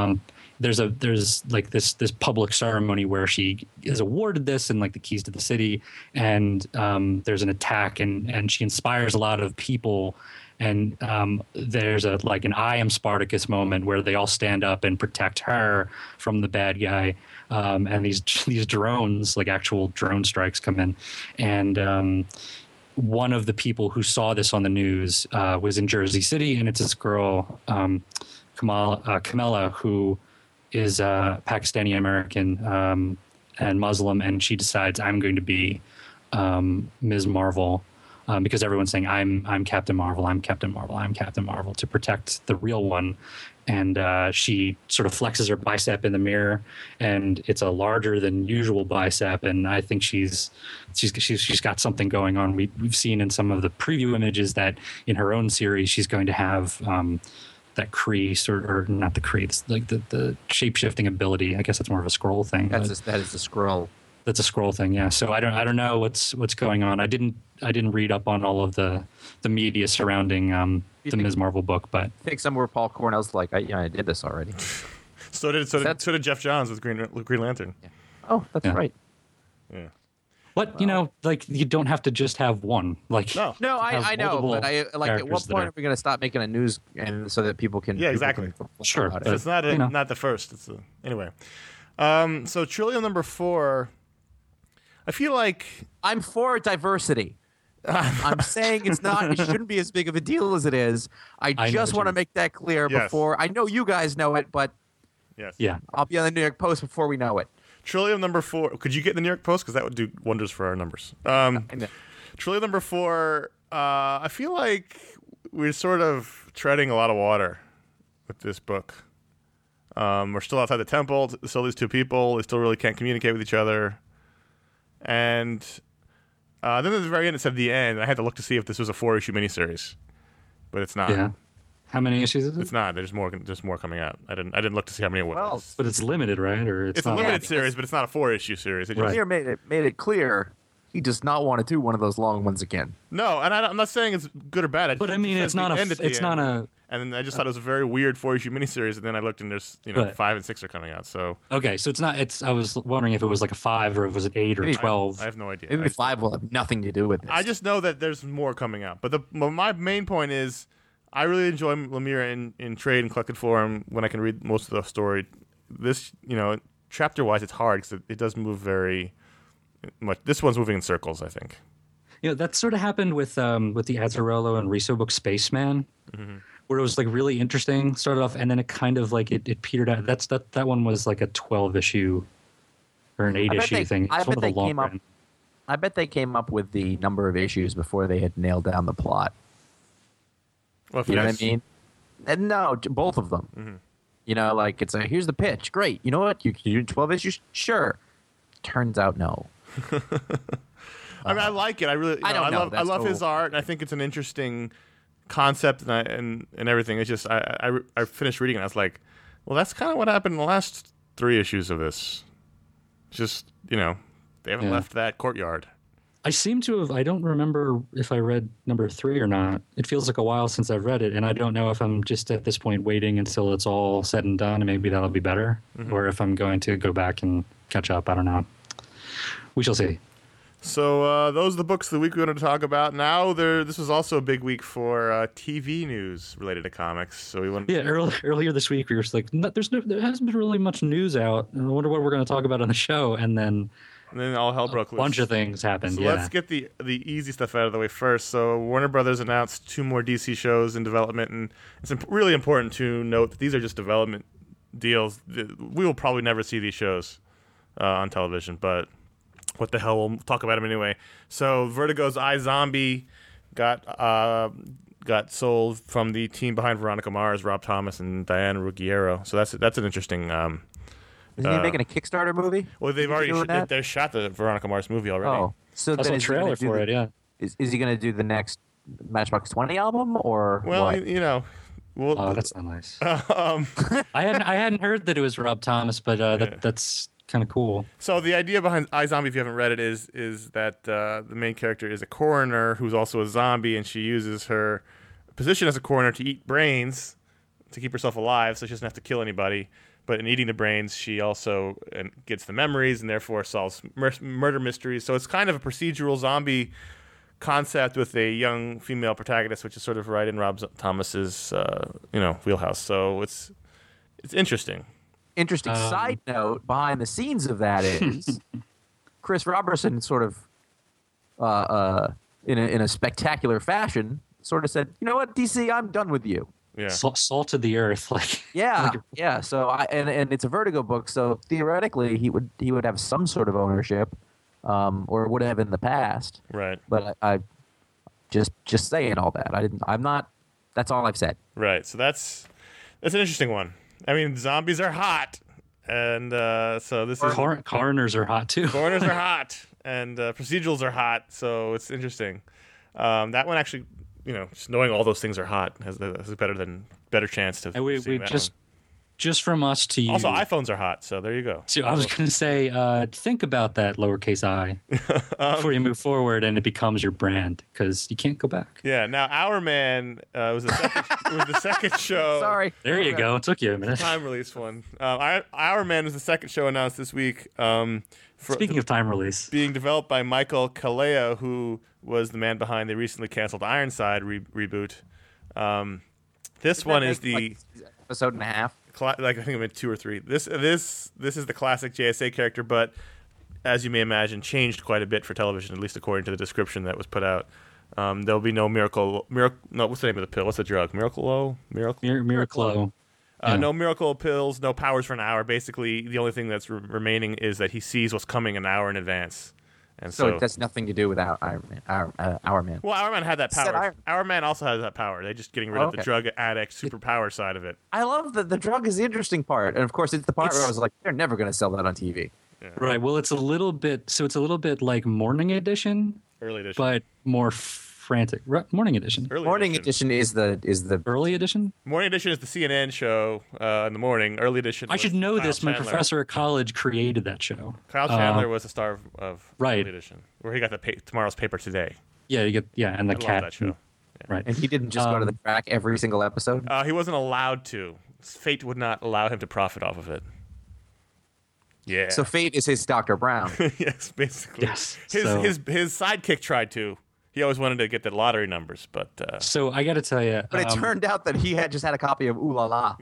there's like this public ceremony where she is awarded this and like the keys to the city, and there's an attack, and she inspires a lot of people. And there's an I am Spartacus moment where they all stand up and protect her from the bad guy. And these drones, like actual drone strikes, come in. And one of the people who saw this on the news was in Jersey City, and it's this girl, Kamala, who is Pakistani American and Muslim, and she decides, I'm going to be Ms. Marvel. Because everyone's saying I'm Captain Marvel, I'm Captain Marvel, I'm Captain Marvel, to protect the real one. And she sort of flexes her bicep in the mirror, and it's a larger than usual bicep. And I think she's got something going on. We've seen in some of the preview images that in her own series she's going to have that crease or not the crease, like the shape shifting ability. I guess that's more of a scroll thing. That is the scroll. That's a scroll thing, yeah. So I don't know what's going on. I didn't read up on all of the media surrounding the Ms. Marvel book, but I think somewhere Paul Cornell's like, I did this already. So did Jeff Johns with Green Lantern. Yeah. Oh, that's right. Yeah. But you don't have to just have one. Like No, I know, but at what point are we going to stop making a news and so that people can? Yeah, exactly. Sure, about it? but It's not not the first. It's anyway. So Trillium number 4. I feel like I'm for diversity. I'm saying it shouldn't be as big of a deal as it is. I just want to make that clear before. I know you guys know it, but yes. Yeah. I'll be on the New York Post before we know it. Trillium number 4. Could you get the New York Post? Because that would do wonders for our numbers. Trillium number 4. I feel like we're sort of treading a lot of water with this book. We're still outside the temple. Still these two people. They still really can't communicate with each other. And then at the very end, it said the end. I had to look to see if this was a 4-issue miniseries, but it's not. Yeah. How many issues is it? It's not. There's more coming out. I didn't look to see how many it was. Well, But it's limited, right? Or it's a not limited Yeah, series, but it's not a 4-issue series. It just, Right. Lemire made it clear he does not want to do one of those long ones again. No, and I'm not saying it's good or bad. But I mean, it's not a. And then I just thought it was a very weird 4-issue miniseries, and then I looked and there's Right. 5 and 6 are coming out. So Okay, so it's not. I was wondering if it was like a 5 or if it was an 8 or Maybe 12. I have no idea. Maybe 5 will have nothing to do with this. I just know that there's more coming out. But my main point is, I really enjoy Lemire in trade and collected form when I can read most of the story. This, chapter wise, it's hard because it does move very much. This one's moving in circles, I think. That sort of happened with the Azzarello and Riso book Spaceman, where it was like really interesting, started off, and then it kind of like it petered out. That one was like a 12 issue or an 8 issue thing. It's one of the long run. I bet they came up with the number of issues before they had nailed down the plot. Well, You know what I mean? And no, both of them. Like it's here's the pitch. Great. You know what? You can do 12 issues? Sure. Turns out no. I mean, I like it. I really, I don't know. I That's love his cool. art, and I think it's an interesting concept and everything. It's just I finished reading it. And I was like, well, that's kind of what happened in the last 3 issues of this. Just they haven't left that courtyard. I seem to have. I don't remember if I read number 3 or not. It feels like a while since I've read it, and I don't know if I'm just at this point waiting until it's all said and done, and maybe that'll be better, or if I'm going to go back and catch up. I don't know. We shall see. So those are the books of the week we wanted to talk about. Now, this was also a big week for TV news related to comics. So we went. Yeah, earlier this week we were just like, there hasn't been really much news out. I wonder what we're going to talk about on the show, and then all hell broke loose. a bunch of things happened. So yeah. let's get the easy stuff out of the way first. So Warner Brothers announced 2 more DC shows in development, and it's really important to note that these are just development deals. We will probably never see these shows on television, but what the hell, we'll talk about them anyway. So Vertigo's iZombie got sold from the team behind Veronica Mars, Rob Thomas and Diane Ruggiero. So that's an interesting. Isn't he making a Kickstarter movie? Well, they've already they shot the Veronica Mars movie already. Oh, so I then saw a is he gonna trailer do for the- it. Yeah. Is he going to do the next Matchbox 20 album or Well, what? Well, Oh, that's not nice. um, I hadn't heard that it was Rob Thomas, but that's kind of cool. So the idea behind iZombie, if you haven't read it, is that the main character is a coroner who's also a zombie, and she uses her position as a coroner to eat brains to keep herself alive, so she doesn't have to kill anybody. But in eating the brains, she also gets the memories and therefore solves murder mysteries. So it's kind of a procedural zombie concept with a young female protagonist, which is sort of right in Rob Thomas's wheelhouse. So it's interesting. Interesting side note behind the scenes of that is Chris Robertson sort of in a spectacular fashion sort of said, you know what, DC, I'm done with you. Yeah. Salt of the earth, like Yeah. So and it's a Vertigo book, so theoretically he would have some sort of ownership, or would have in the past. Right. But I just saying all that. I'm not. That's all I've said. Right. So that's an interesting one. I mean, zombies are hot, and so this is coroners are hot too. coroners are hot, and procedurals are hot. So it's interesting. That one actually, just knowing all those things are hot has a better chance to. And we seeing that just from us to you. one. Also, iPhones are hot, so there you go. So I was going to say, think about that lowercase I before you move forward, and it becomes your brand because you can't go back. Yeah. Now, Our Man was the second show. Sorry. There you go. It took you a minute. Time release one. Our Man was the second show announced this week. Speaking of time release, Being developed by Michael Kalea, who was the man behind the recently canceled Ironside reboot. This one is the episode and a half. I think I meant 2 or 3. This is the classic JSA character, but as you may imagine, changed quite a bit for television, at least according to the description that was put out. There'll be no miracle. No, what's the name of the pill? What's the drug? Miraclo. Miraclo. Yeah. No miracle pills, no powers for an hour. Basically, the only thing that's remaining is that he sees what's coming an hour in advance. And So it has nothing to do with Our Man. Well, Our Man had that Said power. Iron- Our Man also has that power. They're just getting rid of the Okay. drug addict superpower side of it. I love that the drug is the interesting part, and of course it's the part where I was like, they're never going to sell that on TV. Right. Well, it's a little bit like Morning Edition, Early edition. but more Frantic. Morning Edition. Morning edition is the Early Edition? Morning Edition is the CNN show in the morning. Early Edition. I should know Kyle this. My Chandler. professor at college created that show. Kyle Chandler was the star of Right. Early Edition, where he got the tomorrow's paper today. Yeah, and the I love cat. that show. Right. and he didn't just go to the track every single episode. He wasn't allowed to. Fate would not allow him to profit off of it. Yeah. So Fate is his Dr. Brown. yes, basically. Yes. His So- his sidekick tried to. He always wanted to get the lottery numbers, but So I got to tell you, But it turned out that he had just had a copy of Ooh La La.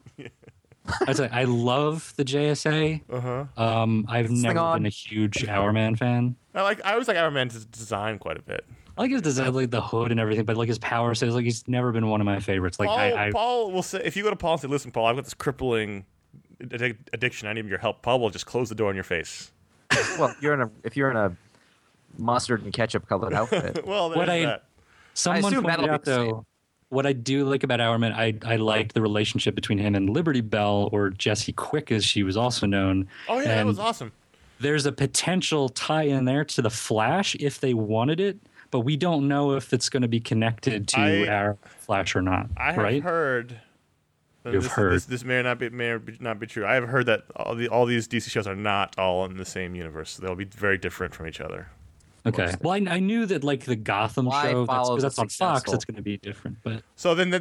I love the JSA. I've never on. been a huge Hourman fan. I always like Hourman's design quite a bit. I like his design, like the hood and everything, but like his power says, like he's never been one of my favorites. Like Paul will say, if you go to Paul and say, "Listen, Paul, I've got this crippling addiction. I need your help." Paul will just close the door in your face. Well, if you're in a mustard and ketchup colored outfit. Well, What there's I- that. someone assume pointed that'll be out the same. though, what I do like about Hourman, I liked the relationship between him and Liberty Bell, or Jessie Quick as she was also known. Oh yeah, that And was awesome. There's a potential tie in there to the Flash if they wanted it, but we don't know if it's going to be connected to our Flash or not. I have right? heard. You've heard. This may or not be true. I have heard that all these DC shows are not all in the same universe. They'll be very different from each other. Okay. Well, I knew that like the Gotham Why show, follow because the that's on Fox, successful? it's going to be different. But So then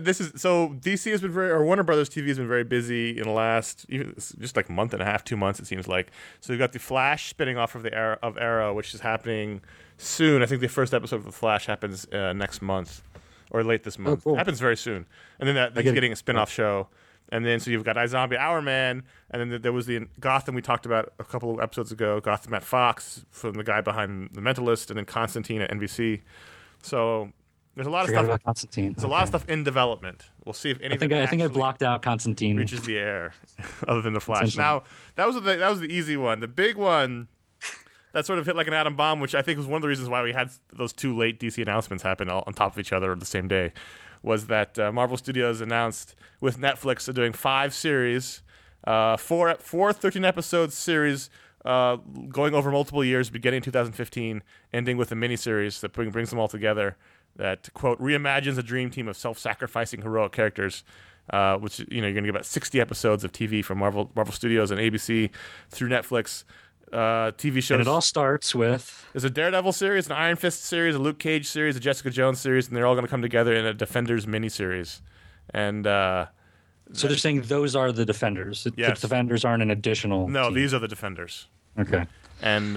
DC has been or Warner Brothers TV has been very busy in the last even just like month and a half, 2 months it seems like. So you've got the Flash spinning off of the Arrow, which is happening soon. I think the first episode of the Flash happens next month or late this month. cool. It happens very soon. And then he's getting a spin-off show. And then so you've got iZombie Hourman, and then there was the Gotham we talked about a couple of episodes ago, Gotham at Fox from the guy behind The Mentalist, and then Constantine at NBC. So there's a lot of forgot stuff. about Constantine. There's a lot of stuff in development. We'll see if any of it I think I actually blocked out Constantine. reaches the air, other than the Flash. Essentially. Now that was the easy one. The big one that sort of hit like an atom bomb, which I think was one of the reasons why we had those two late DC announcements happen all on top of each other the same day, was that Marvel Studios announced with Netflix they're doing 5 series, four 13-episode series going over multiple years, beginning in 2015, ending with a miniseries that brings them all together. That quote reimagines a dream team of self-sacrificing heroic characters. Which you're going to get about 60 episodes of TV from Marvel Studios and ABC through Netflix. TV shows. And it all starts with There's a Daredevil series, an Iron Fist series, a Luke Cage series, a Jessica Jones series, and they're all going to come together in a Defenders miniseries. And so they're saying those are the Defenders. Yes. The Defenders aren't an additional. no, team. these are the Defenders. Okay. And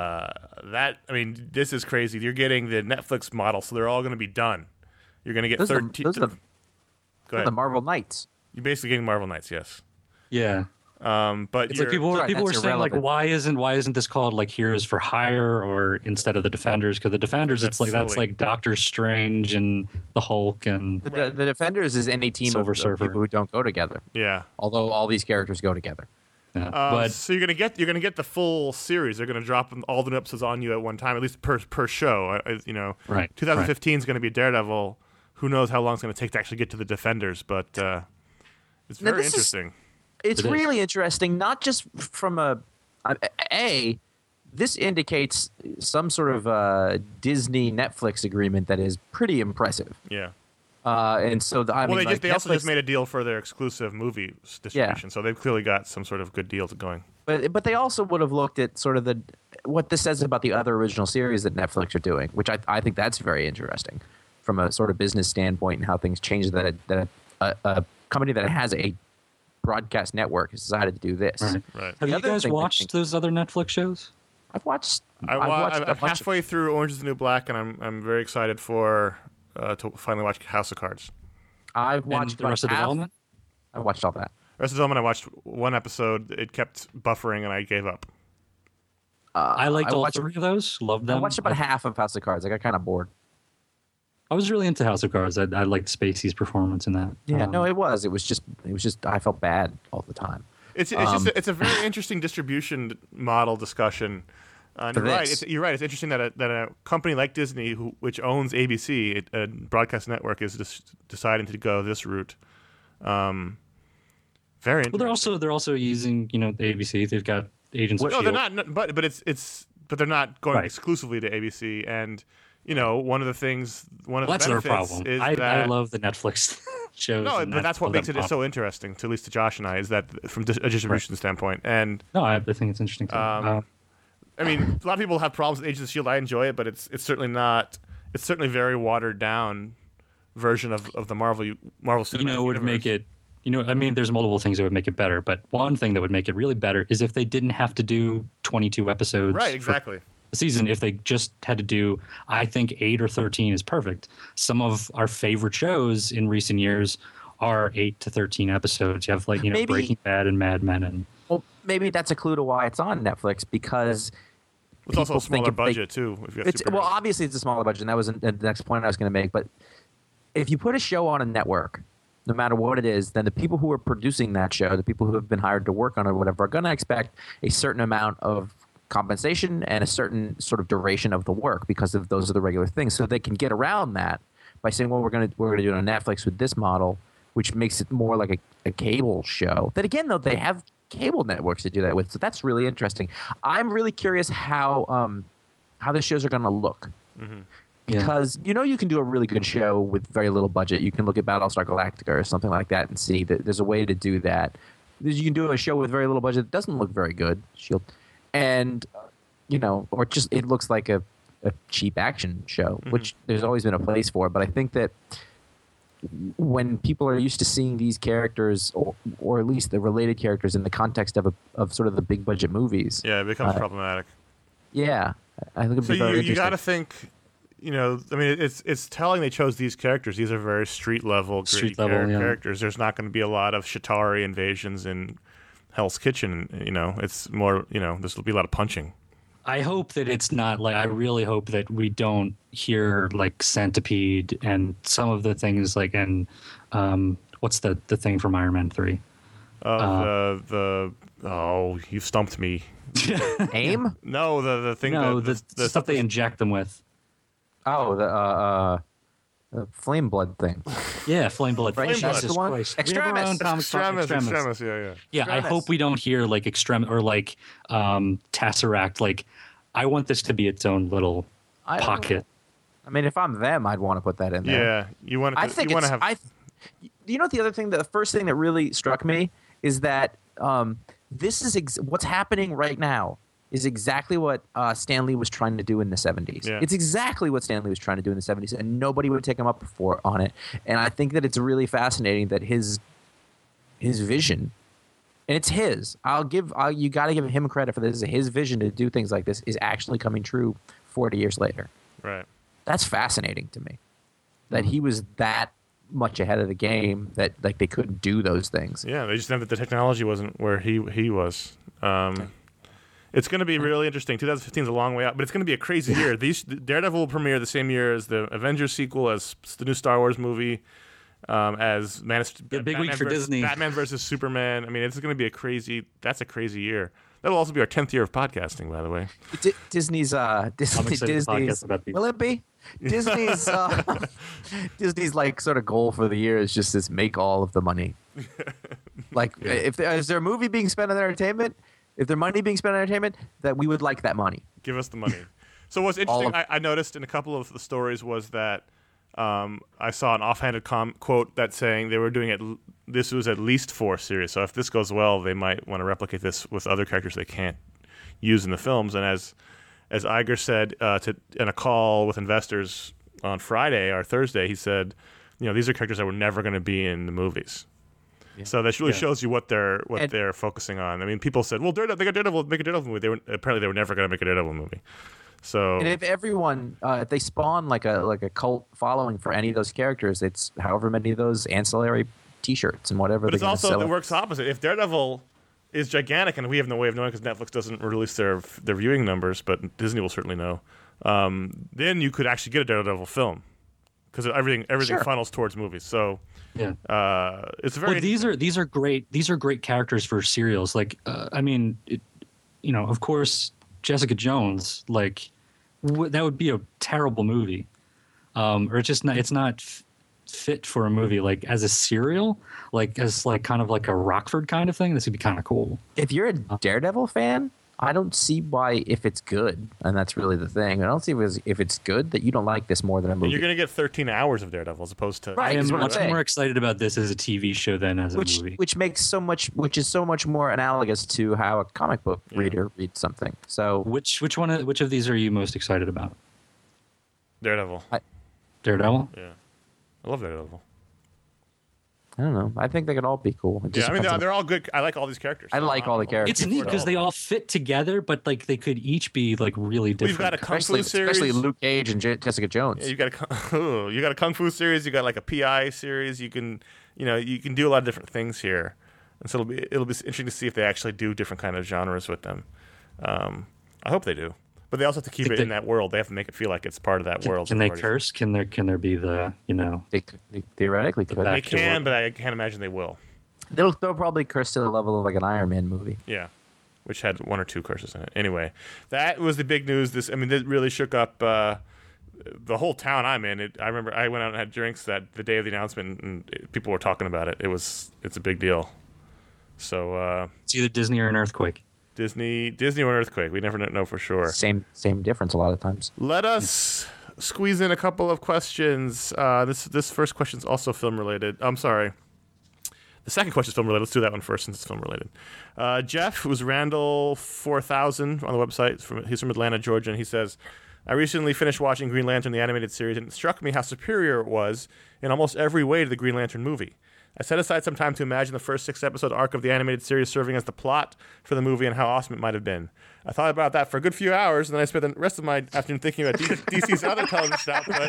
this is crazy. You're getting the Netflix model, so they're all going to be done. You're going to get Those are 13. those are Go the ahead. Marvel Knights. You're basically getting Marvel Knights, yes. Yeah. But It's you're, like people Right, were that's saying like irrelevant. why isn't this called like Heroes for Hire or instead of the Defenders? Because the Defenders That's that's silly. like Doctor Strange and the Hulk and The Defenders is any team Silver of Surfer. people who don't go together. yeah. Although all these characters go together. yeah. But So you're gonna get the full series. They're gonna drop all the new episodes on you at one time, at least per show. Right, 2015 is gonna be Daredevil. Who knows how long it's gonna take to actually get to the Defenders? But it's Now, very this is- interesting. It's It is. really interesting, not just from this indicates some sort of Disney Netflix agreement that is pretty impressive. Yeah. And so They also Netflix- just made a deal for their exclusive movie distribution, so they've clearly got some sort of good deal going. But they also would have looked at sort of what this says about the other original series that Netflix are doing, which I think that's very interesting from a sort of business standpoint and how things change that a company that has a broadcast network has decided to do this. Right. Right. have you other guys thing I watched think- those other Netflix shows? I've watched I'm a bunch of- halfway through Orange Is the New Black, and I'm very excited to finally watch House of Cards. I've And watched the rest of about half- development? I watched all that. Rest of the time, I watched one episode. It kept buffering, and I gave up. I liked all watched- 3 of those. Loved them. I watched about half of House of Cards. I got kind of bored. I was really into House of Cards. I liked Spacey's performance in that. Yeah, no, it was just I felt bad all the time. It's a very interesting distribution model discussion. And For you're right. this. You're right. It's interesting that a company like Disney, which owns ABC, a broadcast network, is deciding to go this route. Very interesting. Well, they're also using the ABC. They've got Agents of No, Shield. they're not. But they're not going Right. exclusively to ABC. And one of the things, That's their problem. is I that love the Netflix shows. no, and but that's what makes it them so interesting, at least to Josh and I, is that from a distribution standpoint. And No, I think it's interesting too. I mean, a lot of people have problems with Agents of S.H.I.E.L.D. I enjoy it, but it's certainly not. It's certainly a very watered down version of the Marvel Cinematic would Universe. make it. I mean, there's multiple things that would make it better, but one thing that would make it really better is if they didn't have to do 22 episodes. Right, exactly. A season. If they just had to do, I think 8 or 13 is perfect. Some of our favorite shows in recent years are 8 to 13 episodes. You have Maybe- Breaking Bad and Mad Men, and Well, maybe that's a clue to why it's on Netflix, because It's also a people think smaller if they- budget too. If you have well, obviously it's a smaller budget, and that was the next point I was going to make. But if you put a show on a network, no matter what it is, then the people who are producing that show, the people who have been hired to work on it or whatever, are going to expect a certain amount of compensation and a certain sort of duration of the work, because of those are the regular things. So they can get around that by saying, well, we're going to do it on Netflix with this model, which makes it more like a cable show. That again, though, they have cable networks to do that with, so that's really interesting. I'm really curious how the shows are going to look. Because you can do a really good show with very little budget. You can look at Battlestar Galactica or something like that and see that there's a way to do that. You can do a show with very little budget that doesn't look very good, Shield, and or just it looks like a cheap action show, which there's always been a place for. But I think that when people are used to seeing these characters, or at least the related characters, in the context of sort of the big budget movies, it becomes problematic. Yeah, I think it'd So be very you interesting. got to think. I mean, it's telling they chose these characters. These are very street level, gritty characters. There's not going to be a lot of Shatari invasions in Hell's Kitchen. It's more. This will be a lot of punching. I hope that it's not I really hope that we don't hear Centipede and some of the things and what's the thing from Iron Man 3? You stumped me. AIM? No, the thing. No, that, the stuff they inject them with. Oh, the flame blood thing. Yeah, flame blood. Right, that's the one? Extremis. Extremis. Yeah. Yeah, I Extremis. hope we don't hear Extrem or Tesseract. I want this to be its own little pocket. I mean, if I'm them, I'd want to put that in there. Yeah, you want to. I think you want to have. the other thing, the first thing that really struck me is that this is what's happening right now is exactly what Stan Lee was trying to do in the 70s. Yeah. It's exactly what Stan Lee was trying to do in the 70s, and nobody would take him up on it. And I think that it's really fascinating that his vision, and it's his. You got to give him credit for this. His vision to do things like this is actually coming true 40 years later. Right. That's fascinating to me. That he was that much ahead of the game, that they couldn't do those things. Yeah, they just know that the technology wasn't where he was. It's going to be really interesting. 2015 is a long way out, but it's going to be a crazy year. Daredevil will premiere the same year as the Avengers sequel, as the new Star Wars movie, as big week for Disney. Batman versus Superman. I mean, it's going to be that's a crazy year. That'll also be our 10th year of podcasting, by the way. Disney's I'm excited to podcast about these. will it be? Disney's sort of goal for the year is just this: make all of the money. If is there a movie being spent on entertainment? If there's money being spent on entertainment, that we would like that money. Give us the money. So what's interesting, I noticed in a couple of the stories was that I saw an offhanded quote that saying they were doing it. This was at least 4 series. So if this goes well, they might want to replicate this with other characters they can't use in the films. And as Iger said in a call with investors on Friday or Thursday, he said, these are characters that were never going to be in the movies. Yeah. So that really shows you what they're focusing on. I mean, people said, "Well, they got Daredevil, make a Daredevil movie." Apparently they were never going to make a Daredevil movie. So, and if everyone, if they spawn like a cult following for any of those characters, it's however many of those ancillary T-shirts and whatever. But it's also it works opposite. If Daredevil is gigantic, and we have no way of knowing because Netflix doesn't release their viewing numbers, but Disney will certainly know. Then you could actually get a Daredevil film because everything funnels towards movies. So. Yeah, it's very. Well, these are great. These are great characters for serials. Of course, Jessica Jones. That would be a terrible movie, or it's just not. It's not fit for a movie. As a serial, as kind of like a Rockford kind of thing. This would be kind of cool. If you're a Daredevil fan, I don't see why, if it's good, and that's really the thing. I don't see if it's good that you don't like this more than a movie. You're going to get 13 hours of Daredevil as opposed to... Right. I is am what I'm much saying. more excited about this as a TV show than as a movie. Which is so much more analogous to how a comic book reader reads something. So Which of these are you most excited about? Daredevil. Daredevil? Yeah. I love Daredevil. I don't know. I think they could all be cool. It just Yeah, I mean, depends on- they're all good. I like all these characters. I like all the characters. It's neat because they all fit together, but like they could each be like really different. You've got a Kung Fu especially series. Luke Cage and Jessica Jones. Yeah, you got a Kung Fu series. You got like a PI series. You can do a lot of different things here, and so it'll be interesting to see if they actually do different kind of genres with them. I hope they do, but they also have to keep it in that world. They have to make it feel like it's part of that world. Can they curse? Can there be the They theoretically could. They can, but I can't imagine they will. They'll probably curse to the level of like an Iron Man movie. Yeah, which had one or two curses in it. Anyway, that was the big news. This really shook up the whole town I'm in. I remember I went out and had drinks the day of the announcement, and people were talking about it. It's a big deal. So it's either Disney or an earthquake. Disney or an earthquake. We never know for sure. Same difference a lot of times. Let us squeeze in a couple of questions. This first question is also film related. I'm sorry. The second question is film related. Let's do that one first since it's film related. Jeff, who's Randall 4000 on the website, he's from Atlanta, Georgia, and he says, I recently finished watching Green Lantern, the animated series, and it struck me how superior it was in almost every way to the Green Lantern movie. I set aside some time to imagine the first 6-episode arc of the animated series serving as the plot for the movie and how awesome it might have been. I thought about that for a good few hours, and then I spent the rest of my afternoon thinking about DC's other television output.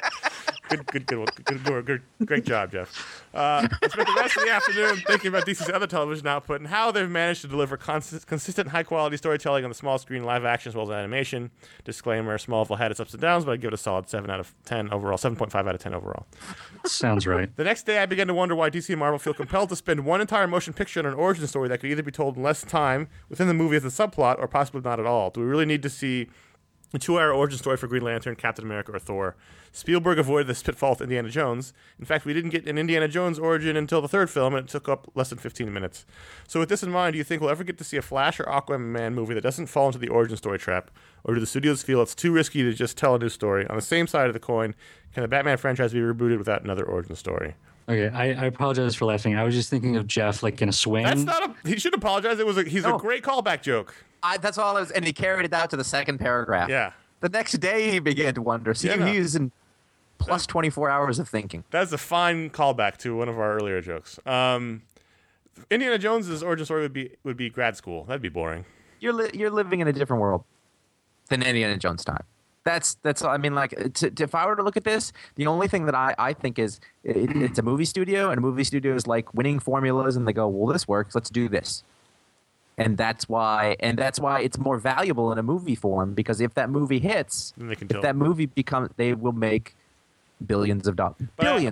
Great job, Jeff. I spent the rest of the afternoon thinking about DC's other television output and how they've managed to deliver consistent, high-quality storytelling on the small screen, live action, as well as animation. Disclaimer, Smallville had its ups and downs, but I'd give it a solid 7 out of 10 overall, 7.5 out of 10 overall. Sounds right. The next day, I began to wonder why DC and Marvel feel compelled to spend one entire motion picture on an origin story that could either be told in less time within the movie as a subplot or possibly not at all. Do we really need to see a 2-hour origin story for Green Lantern, Captain America, or Thor? Spielberg avoided this pitfall with Indiana Jones. In fact, we didn't get an Indiana Jones origin until the third film, and it took up less than 15 minutes. So with this in mind, do you think we'll ever get to see a Flash or Aquaman movie that doesn't fall into the origin story trap? Or do the studios feel it's too risky to just tell a new story? On the same side of the coin, can the Batman franchise be rebooted without another origin story? Okay, I apologize for laughing. I was just thinking of Jeff like in a swing. That's not he should apologize. He's a great callback joke. That's all I was, and he carried it out to the second paragraph. Yeah. The next day, he began to wonder. See, he was in plus 24 hours of thinking. That's a fine callback to one of our earlier jokes. Indiana Jones's origin story would be grad school. That'd be boring. You're living in a different world than Indiana Jones time. That's I mean, like, if I were to look at this, the only thing that I think is it's a movie studio, and a movie studio is like winning formulas, and they go, well, this works, let's do this. And that's why it's more valuable in a movie form, because if that movie hits, they will make billions of dollars.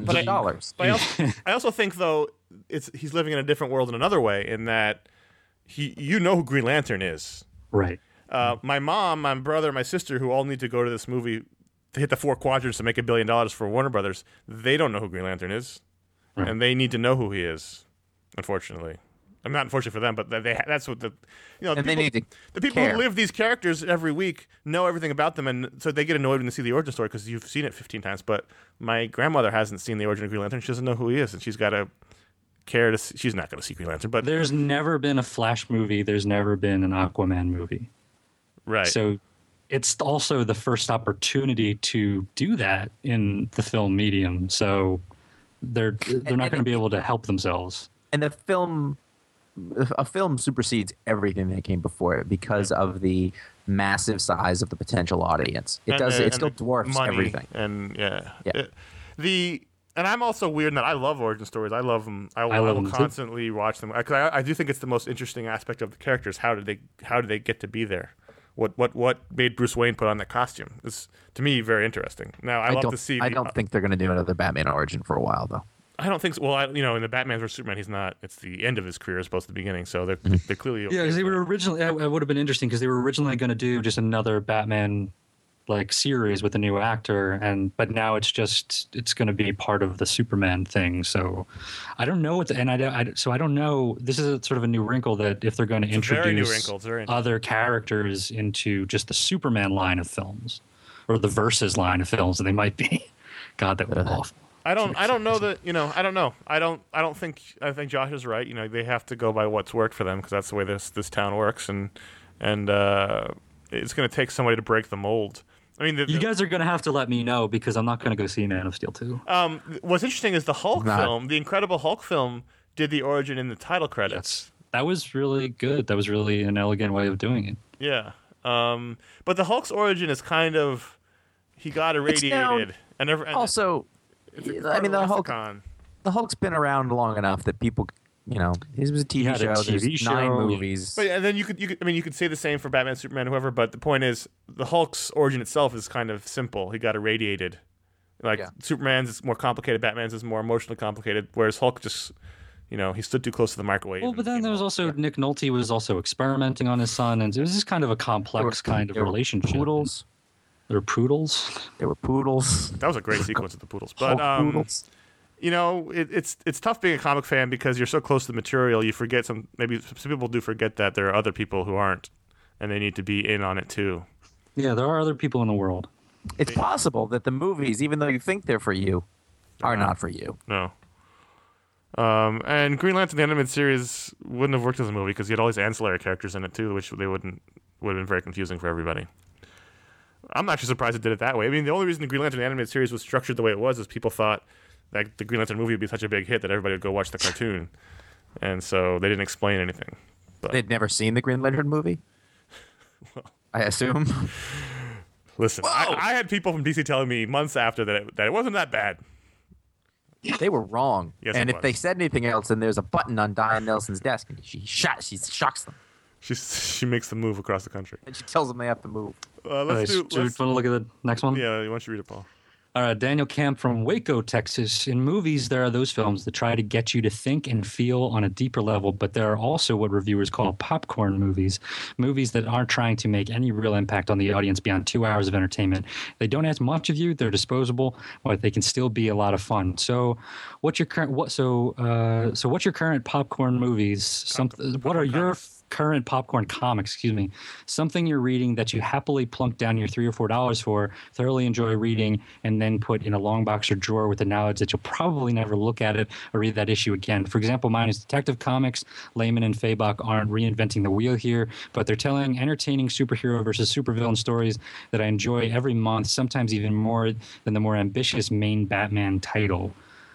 But I also think, though, he's living in a different world in another way, in that you know who Green Lantern is. Right. My mom, my brother, my sister, who all need to go to this movie to hit the 4 quadrants to make $1 billion for Warner Brothers, they don't know who Green Lantern is. Right. And they need to know who he is, unfortunately. I'm not unfortunate for them, but that's what the people who live these characters every week know everything about them, and so they get annoyed when they see the origin story because you've seen it 15 times. But my grandmother hasn't seen the origin of Green Lantern; she doesn't know who he is, and she's got to care to. She's not going to see Green Lantern. But there's never been a Flash movie. There's never been an Aquaman movie. Right. So it's also the first opportunity to do that in the film medium. So they're not going to be able to help themselves. And a film supersedes everything that came before it because of the massive size of the potential audience. It still dwarfs everything. And and I'm also weird in that I love origin stories. I love them. I will constantly watch them. I do think it's the most interesting aspect of the characters. How did they get to be there? What made Bruce Wayne put on that costume? It's, to me, very interesting. Now, I love to see. I don't think they're going to do another Batman origin for a while, though. I don't think so. Well, in the Batman vs Superman, he's not. It's the end of his career as opposed to the beginning. So they're clearly okay. Yeah, because they were originally. It would have been interesting because they were originally going to do just another Batman like series with a new actor, but now it's going to be part of the Superman thing. So I don't know I don't know. This is sort of a new wrinkle that if they're going to introduce other characters into just the Superman line of films or the Versus line of films, they might be. God, that would be awful. I don't know that, I don't know. I think Josh is right. They have to go by what's worked for them because that's the way this town works, and it's going to take somebody to break the mold. I mean, you guys are going to have to let me know because I'm not going to go see Man of Steel 2. What's interesting is the Hulk film, the Incredible Hulk film, did the origin in the title credits. That was really good. That was really an elegant way of doing it. Yeah. But the Hulk's origin is kind of, he got irradiated. And also, I mean, the Hulk's been around long enough that people, this was a TV show. There's 9 movies. But and then you could say the same for Batman, Superman, whoever. But the point is, the Hulk's origin itself is kind of simple. He got irradiated. Superman's is more complicated. Batman's is more emotionally complicated. Whereas Hulk just, he stood too close to the microwave. Well, but then there was also Nick Nolte was also experimenting on his son, and it was just kind of a complex kind of relationship. Poodles. There were poodles. There were poodles. That was a great sequence of the poodles. But poodles. It's tough being a comic fan because you're so close to the material. You forget maybe some people do forget that there are other people who aren't, and they need to be in on it too. Yeah, there are other people in the world. It's possible that the movies, even though you think they're for you, are not for you. No. And Green Lantern the animated series wouldn't have worked as a movie because you had all these ancillary characters in it too, which would have been very confusing for everybody. I'm actually surprised it did it that way. I mean, the only reason the Green Lantern animated series was structured the way it was is people thought that the Green Lantern movie would be such a big hit that everybody would go watch the cartoon. And so they didn't explain anything. But they'd never seen the Green Lantern movie? Well, I assume. Listen, I had people from DC telling me months after that it wasn't that bad. They were wrong. Yes, and if they said anything else, then there's a button on Diane Nelson's desk, and she shocks them. She makes them move across the country. And she tells them they have to move. Let's want to look at the next one? Yeah, why don't you read it, Paul? All right, Daniel Camp from Waco, Texas. In movies, there are those films that try to get you to think and feel on a deeper level, but there are also what reviewers call popcorn movies, movies that aren't trying to make any real impact on the audience beyond 2 hours of entertainment. They don't ask much of you, they're disposable, but they can still be a lot of fun. So, what's your current popcorn movies? What are your current popcorn comics, something you're reading that you happily plunk down your $3 or $4 for, thoroughly enjoy reading, and then put in a long box or drawer with the knowledge that you'll probably never look at it or read that issue again. For example, mine is Detective Comics. Layman and Fabok aren't reinventing the wheel here, but they're telling entertaining superhero versus supervillain stories that I enjoy every month, sometimes even more than the more ambitious main Batman title.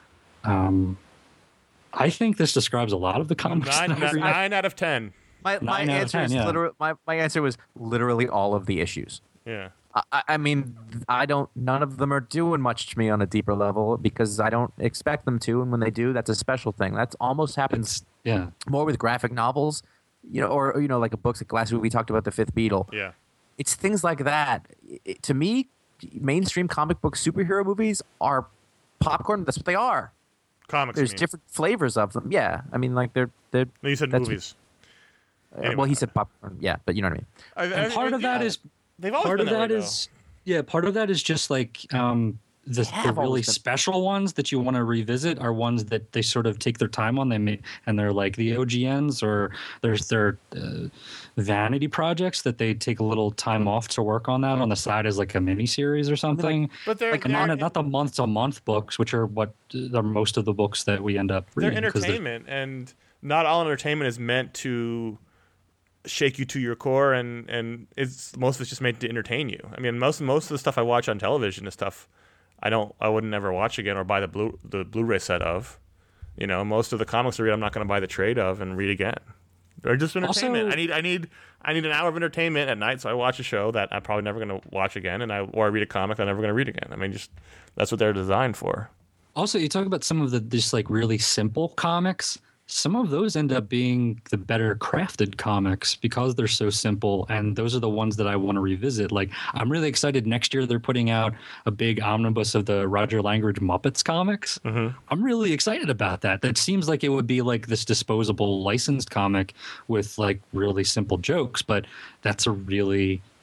I think this describes a lot of the comics. 9 out of 10. My answer was literally all of the issues. Yeah. I mean, none of them are doing much to me on a deeper level because I don't expect them to, and when they do, that's a special thing. That's almost happens more with graphic novels, or like a books like last week we talked about The Fifth Beatle. Yeah. It's things like that. To me, mainstream comic book superhero movies are popcorn. That's what they are. Comics. There's different flavors of them. Yeah. I mean, like they're. No, you said movies. Anyway. Well, he said popcorn. Yeah, but you know what I mean. And part of that is they've always part been of that way, is part of that is just like the really special ones that you want to revisit are ones that they sort of take their time on. And they're like the OGNs, or there's their vanity projects that they take a little time off to work on that on the side as like a mini series or something. But they're not the month to month books, which are what are most of the books that we end up reading. They're entertainment, and not all entertainment is meant to shake you to your core, and most of it's just made to entertain you. I mean, most of the stuff I watch on television is stuff I wouldn't ever watch again or buy the Blu-ray set of. Most of the comics I read, I'm not going to buy the trade of and read again. They're just entertainment. Also, I need an hour of entertainment at night, so I watch a show that I'm probably never going to watch again, or I read a comic that I'm never going to read again. I mean, just that's what they're designed for. Also, you talk about some of the just like really simple comics. Some of those end up being the better crafted comics because they're so simple, and those are the ones that I want to revisit. Like, I'm really excited next year they're putting out a big omnibus of the Roger Langridge Muppets comics. Mm-hmm. I'm really excited about that. That seems like it would be like this disposable licensed comic with like really simple jokes, but that's a really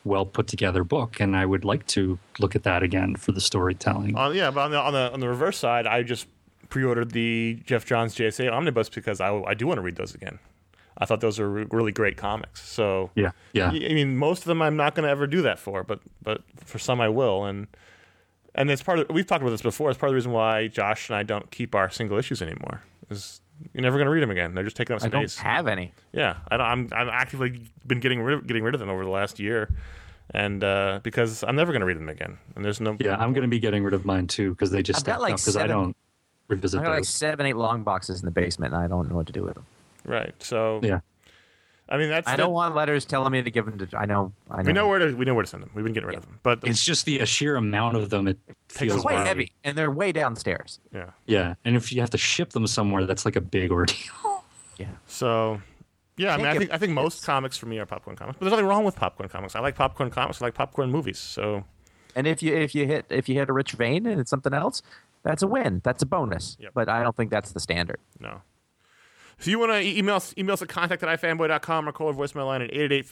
well put together book, and I would like to look at that again for the storytelling. But on the reverse side, I just pre-ordered the Jeff Johns JSA Omnibus because I do want to read those again. I thought those are really great comics. So yeah. I mean, most of them I'm not going to ever do that for, but for some I will, and it's part of, we've talked about this before. It's part of the reason why Josh and I don't keep our single issues anymore. Is you're never going to read them again. They're just taking up space. I don't have any. Yeah, I'm actively been getting rid of them over the last year, and because I'm never going to read them again. And there's no. Yeah, I'm going to be getting rid of mine too because they just stack up because I don't revisit I got like those. 7, 8 long boxes in the basement, and I don't know what to do with them. Right. So Yeah. I mean, I don't want letters telling me to give them to. I know. We know where to send them. We've been getting rid of them, but It's just the sheer amount of them. It feels Takes They're way Wow. heavy, and they're way downstairs. yeah. Yeah, and if you have to ship them somewhere, that's like a big ordeal. Yeah. So yeah, I mean, I think most comics for me are popcorn comics, but there's nothing wrong with popcorn comics. I like popcorn comics. I like popcorn movies. So And if you hit a rich vein and it's something else, that's a win. That's a bonus. Yep. But I don't think that's the standard. no. If you want to email us at contact@ifanboy.com or call our voicemail line at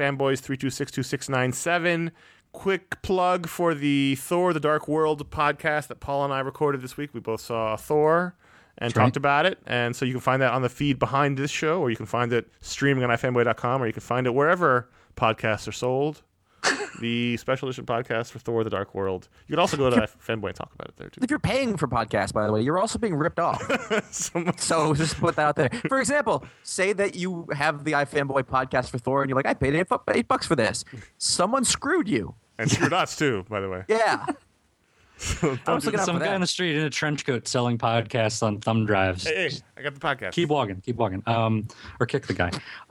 888-fanboys-326-2697. Quick plug for the Thor: The Dark World podcast that Paul and I recorded this week. We both saw Thor and That's talked right. about it. And so you can find that on the feed behind this show, or you can find it streaming on ifanboy.com, or you can find it wherever podcasts are sold. The special edition podcast for Thor: The Dark World. You can also go to iFanboy and talk about it there, too. If you're paying for podcasts, by the way, you're also being ripped off. So just put that out there. For example, say that you have the iFanboy podcast for Thor, and you're like, I paid $8 for this. Someone screwed you. And screwed us, too, by the way. Yeah. I was looking out Some for guy on that. the street in a trench coat selling podcasts on thumb drives. Hey, I got the podcast. Keep walking. Or kick the guy.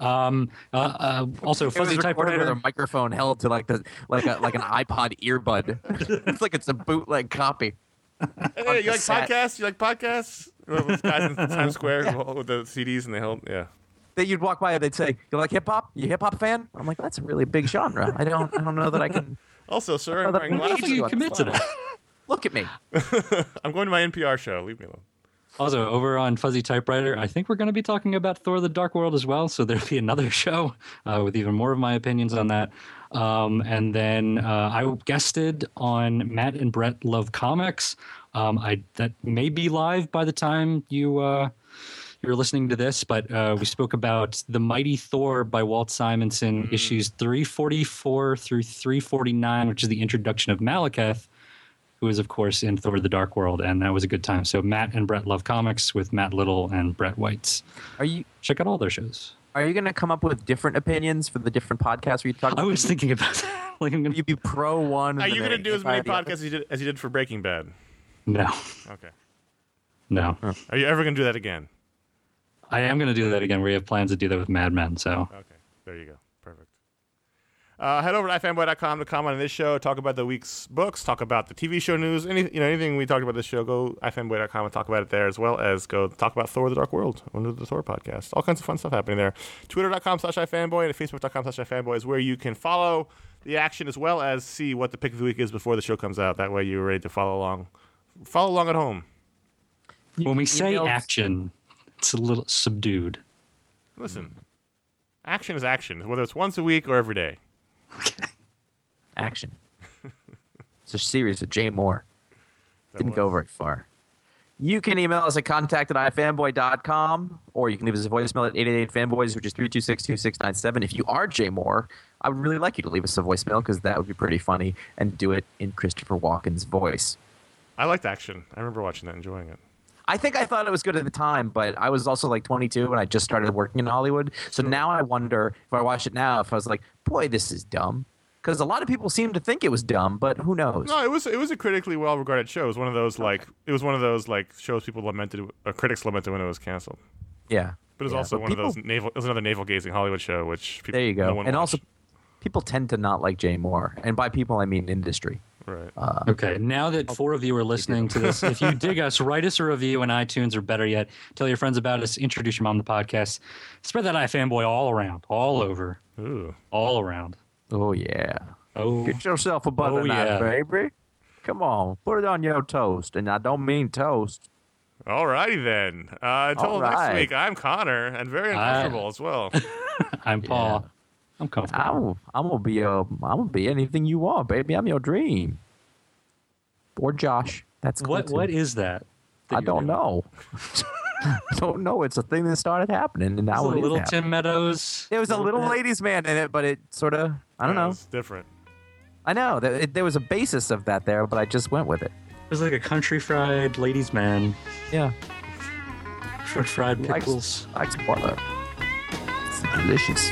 Also, It was fuzzy recorded with a typewriter. microphone held to like an iPod earbud. It's like it's a bootleg copy. Hey, you like cassette. podcasts? You like podcasts? Those guys in Times Square with the CDs and they held, yeah. That you'd walk by and they'd say, "You like hip hop? You hip hop fan?" I'm like, "That's a really big genre. I don't know that I can Also, sir, Oh, I'm that- wearing Why Why glasses. do you commit to that? look at me." I'm going to my NPR show. Leave me alone. Also, over on Fuzzy Typewriter, I think we're going to be talking about Thor: The Dark World as well. So there'll be another show with even more of my opinions on that. And then I guested on Matt and Brett Love Comics. That may be live by the time you're listening to this, but we spoke about The Mighty Thor by Walt Simonson, issues 344 through 349, which is the introduction of Malekith, who is, of course, in Thor: The Dark World, and that was a good time. So Matt and Brett Love Comics with Matt Little and Brett Whites. Are you Check out all their shows. going to come up with different opinions for the different podcasts where you talk? I was thinking about that. Like, I'm gonna, You'd be pro one. Are and you then going to do as many anti the other? podcasts as you did for Breaking Bad? no, Okay. no. Are you ever going to do that again? I am going to do that again. We have plans to do that with Mad Men. So Okay. There you go. Perfect. Head over to ifanboy.com to comment on this show, talk about the week's books, talk about the TV show news, anything we talked about this show, go ifanboy.com and talk about it there, as well as go talk about Thor: The Dark World under the Thor podcast. All kinds of fun stuff happening there. Twitter.com/ifanboy and Facebook.com/ifanboy is where you can follow the action as well as see what the pick of the week is before the show comes out. That way you're ready to follow along. Follow along at home. when we say emails- action, it's a little subdued. Listen, action is action, whether it's once a week or every day. Action. It's a series of Jay Moore. Didn't go very far. You can email us at contact@ifanboy.com, or you can leave us a voicemail at 888-FANBOYS, which is 326-2697. If you are Jay Moore, I would really like you to leave us a voicemail because that would be pretty funny, and do it in Christopher Walken's voice. I liked action. I remember watching that, enjoying it. I think I thought it was good at the time, but I was also like 22 and I just started working in Hollywood. So now I wonder if I watch it now, if I was like, boy, this is dumb. Because a lot of people seem to think it was dumb, but who knows? No, it was a critically well regarded show. It was one of those shows people lamented, critics lamented when it was canceled. Yeah. But it was Yeah, also but one of those people- it was another navel gazing Hollywood show, which people, There you no go. one And watched. also, people tend to not like Jay Moore. And by people, I mean industry. Right. Okay, now that 4 of you are listening to this, if you dig us, write us a review on iTunes, or better yet, tell your friends about us, introduce your mom to the podcast, spread that iFanboy all around, all over, Ooh. all around. Oh, yeah. Oh, Get yourself a butter Oh, knife, yeah. baby. Come on. Put it on your toast. And I don't mean toast. All righty then. Until All next right. week, I'm Connor, and very uncomfortable as well. I'm Paul. I'm comfortable. I'm gonna be anything you want, baby. I'm your dream. Or Josh. That's cool What too. is that? I don't know. I don't know. It's a thing that started happening, and now Was it it a is little happening. Tim Meadows? There was a little ladies' man in it, but it sort of, I don't know. It's different. I know. There was a basis of that there, but I just went with it. It was like a country fried ladies' man. Yeah. Fried pickles. Likes butter. It's delicious.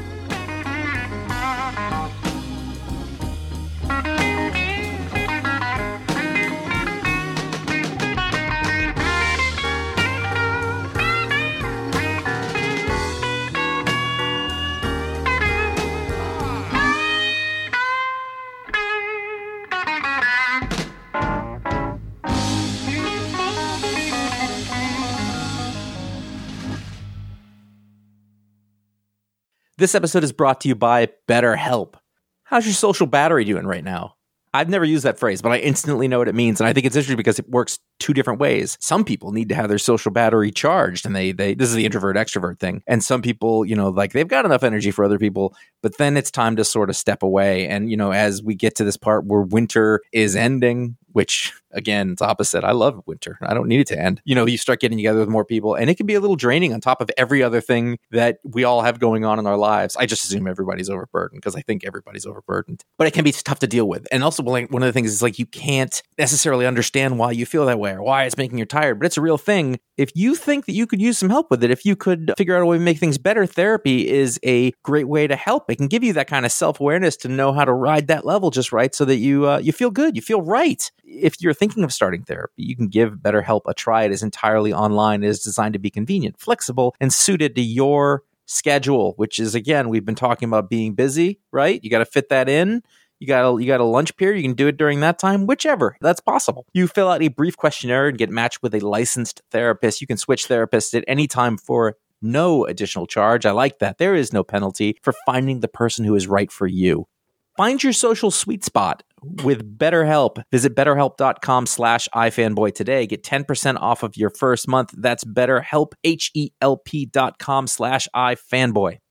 This episode is brought to you by BetterHelp. How's your social battery doing right now? I've never used that phrase, but I instantly know what it means. And I think it's interesting because it works two different ways. Some people need to have their social battery charged, and they this is the introvert extrovert thing. And some people, like they've got enough energy for other people, but then it's time to sort of step away. And, as we get to this part where winter is ending, which again, it's opposite. I love winter. I don't need it to end. You start getting together with more people, and it can be a little draining on top of every other thing that we all have going on in our lives. I just assume everybody's overburdened because I think everybody's overburdened, but it can be tough to deal with. And also, one of the things is like you can't necessarily understand why you feel that way or why it's making you tired, but it's a real thing. If you think that you could use some help with it, if you could figure out a way to make things better, therapy is a great way to help. It can give you that kind of self-awareness to know how to ride that level just right so that you feel good, you feel right. If you're thinking of starting therapy, you can give BetterHelp a try. It is entirely online. It is designed to be convenient, flexible, and suited to your schedule, which is, again, we've been talking about being busy, right? You got to fit that in. You got a lunch period. You can do it during that time, whichever. That's possible. You fill out a brief questionnaire and get matched with a licensed therapist. You can switch therapists at any time for no additional charge. I like that. There is no penalty for finding the person who is right for you. Find your social sweet spot with BetterHelp. Visit BetterHelp.com/iFanboy today. Get 10% off of your first month. That's BetterHelp, HELP.com/iFanboy.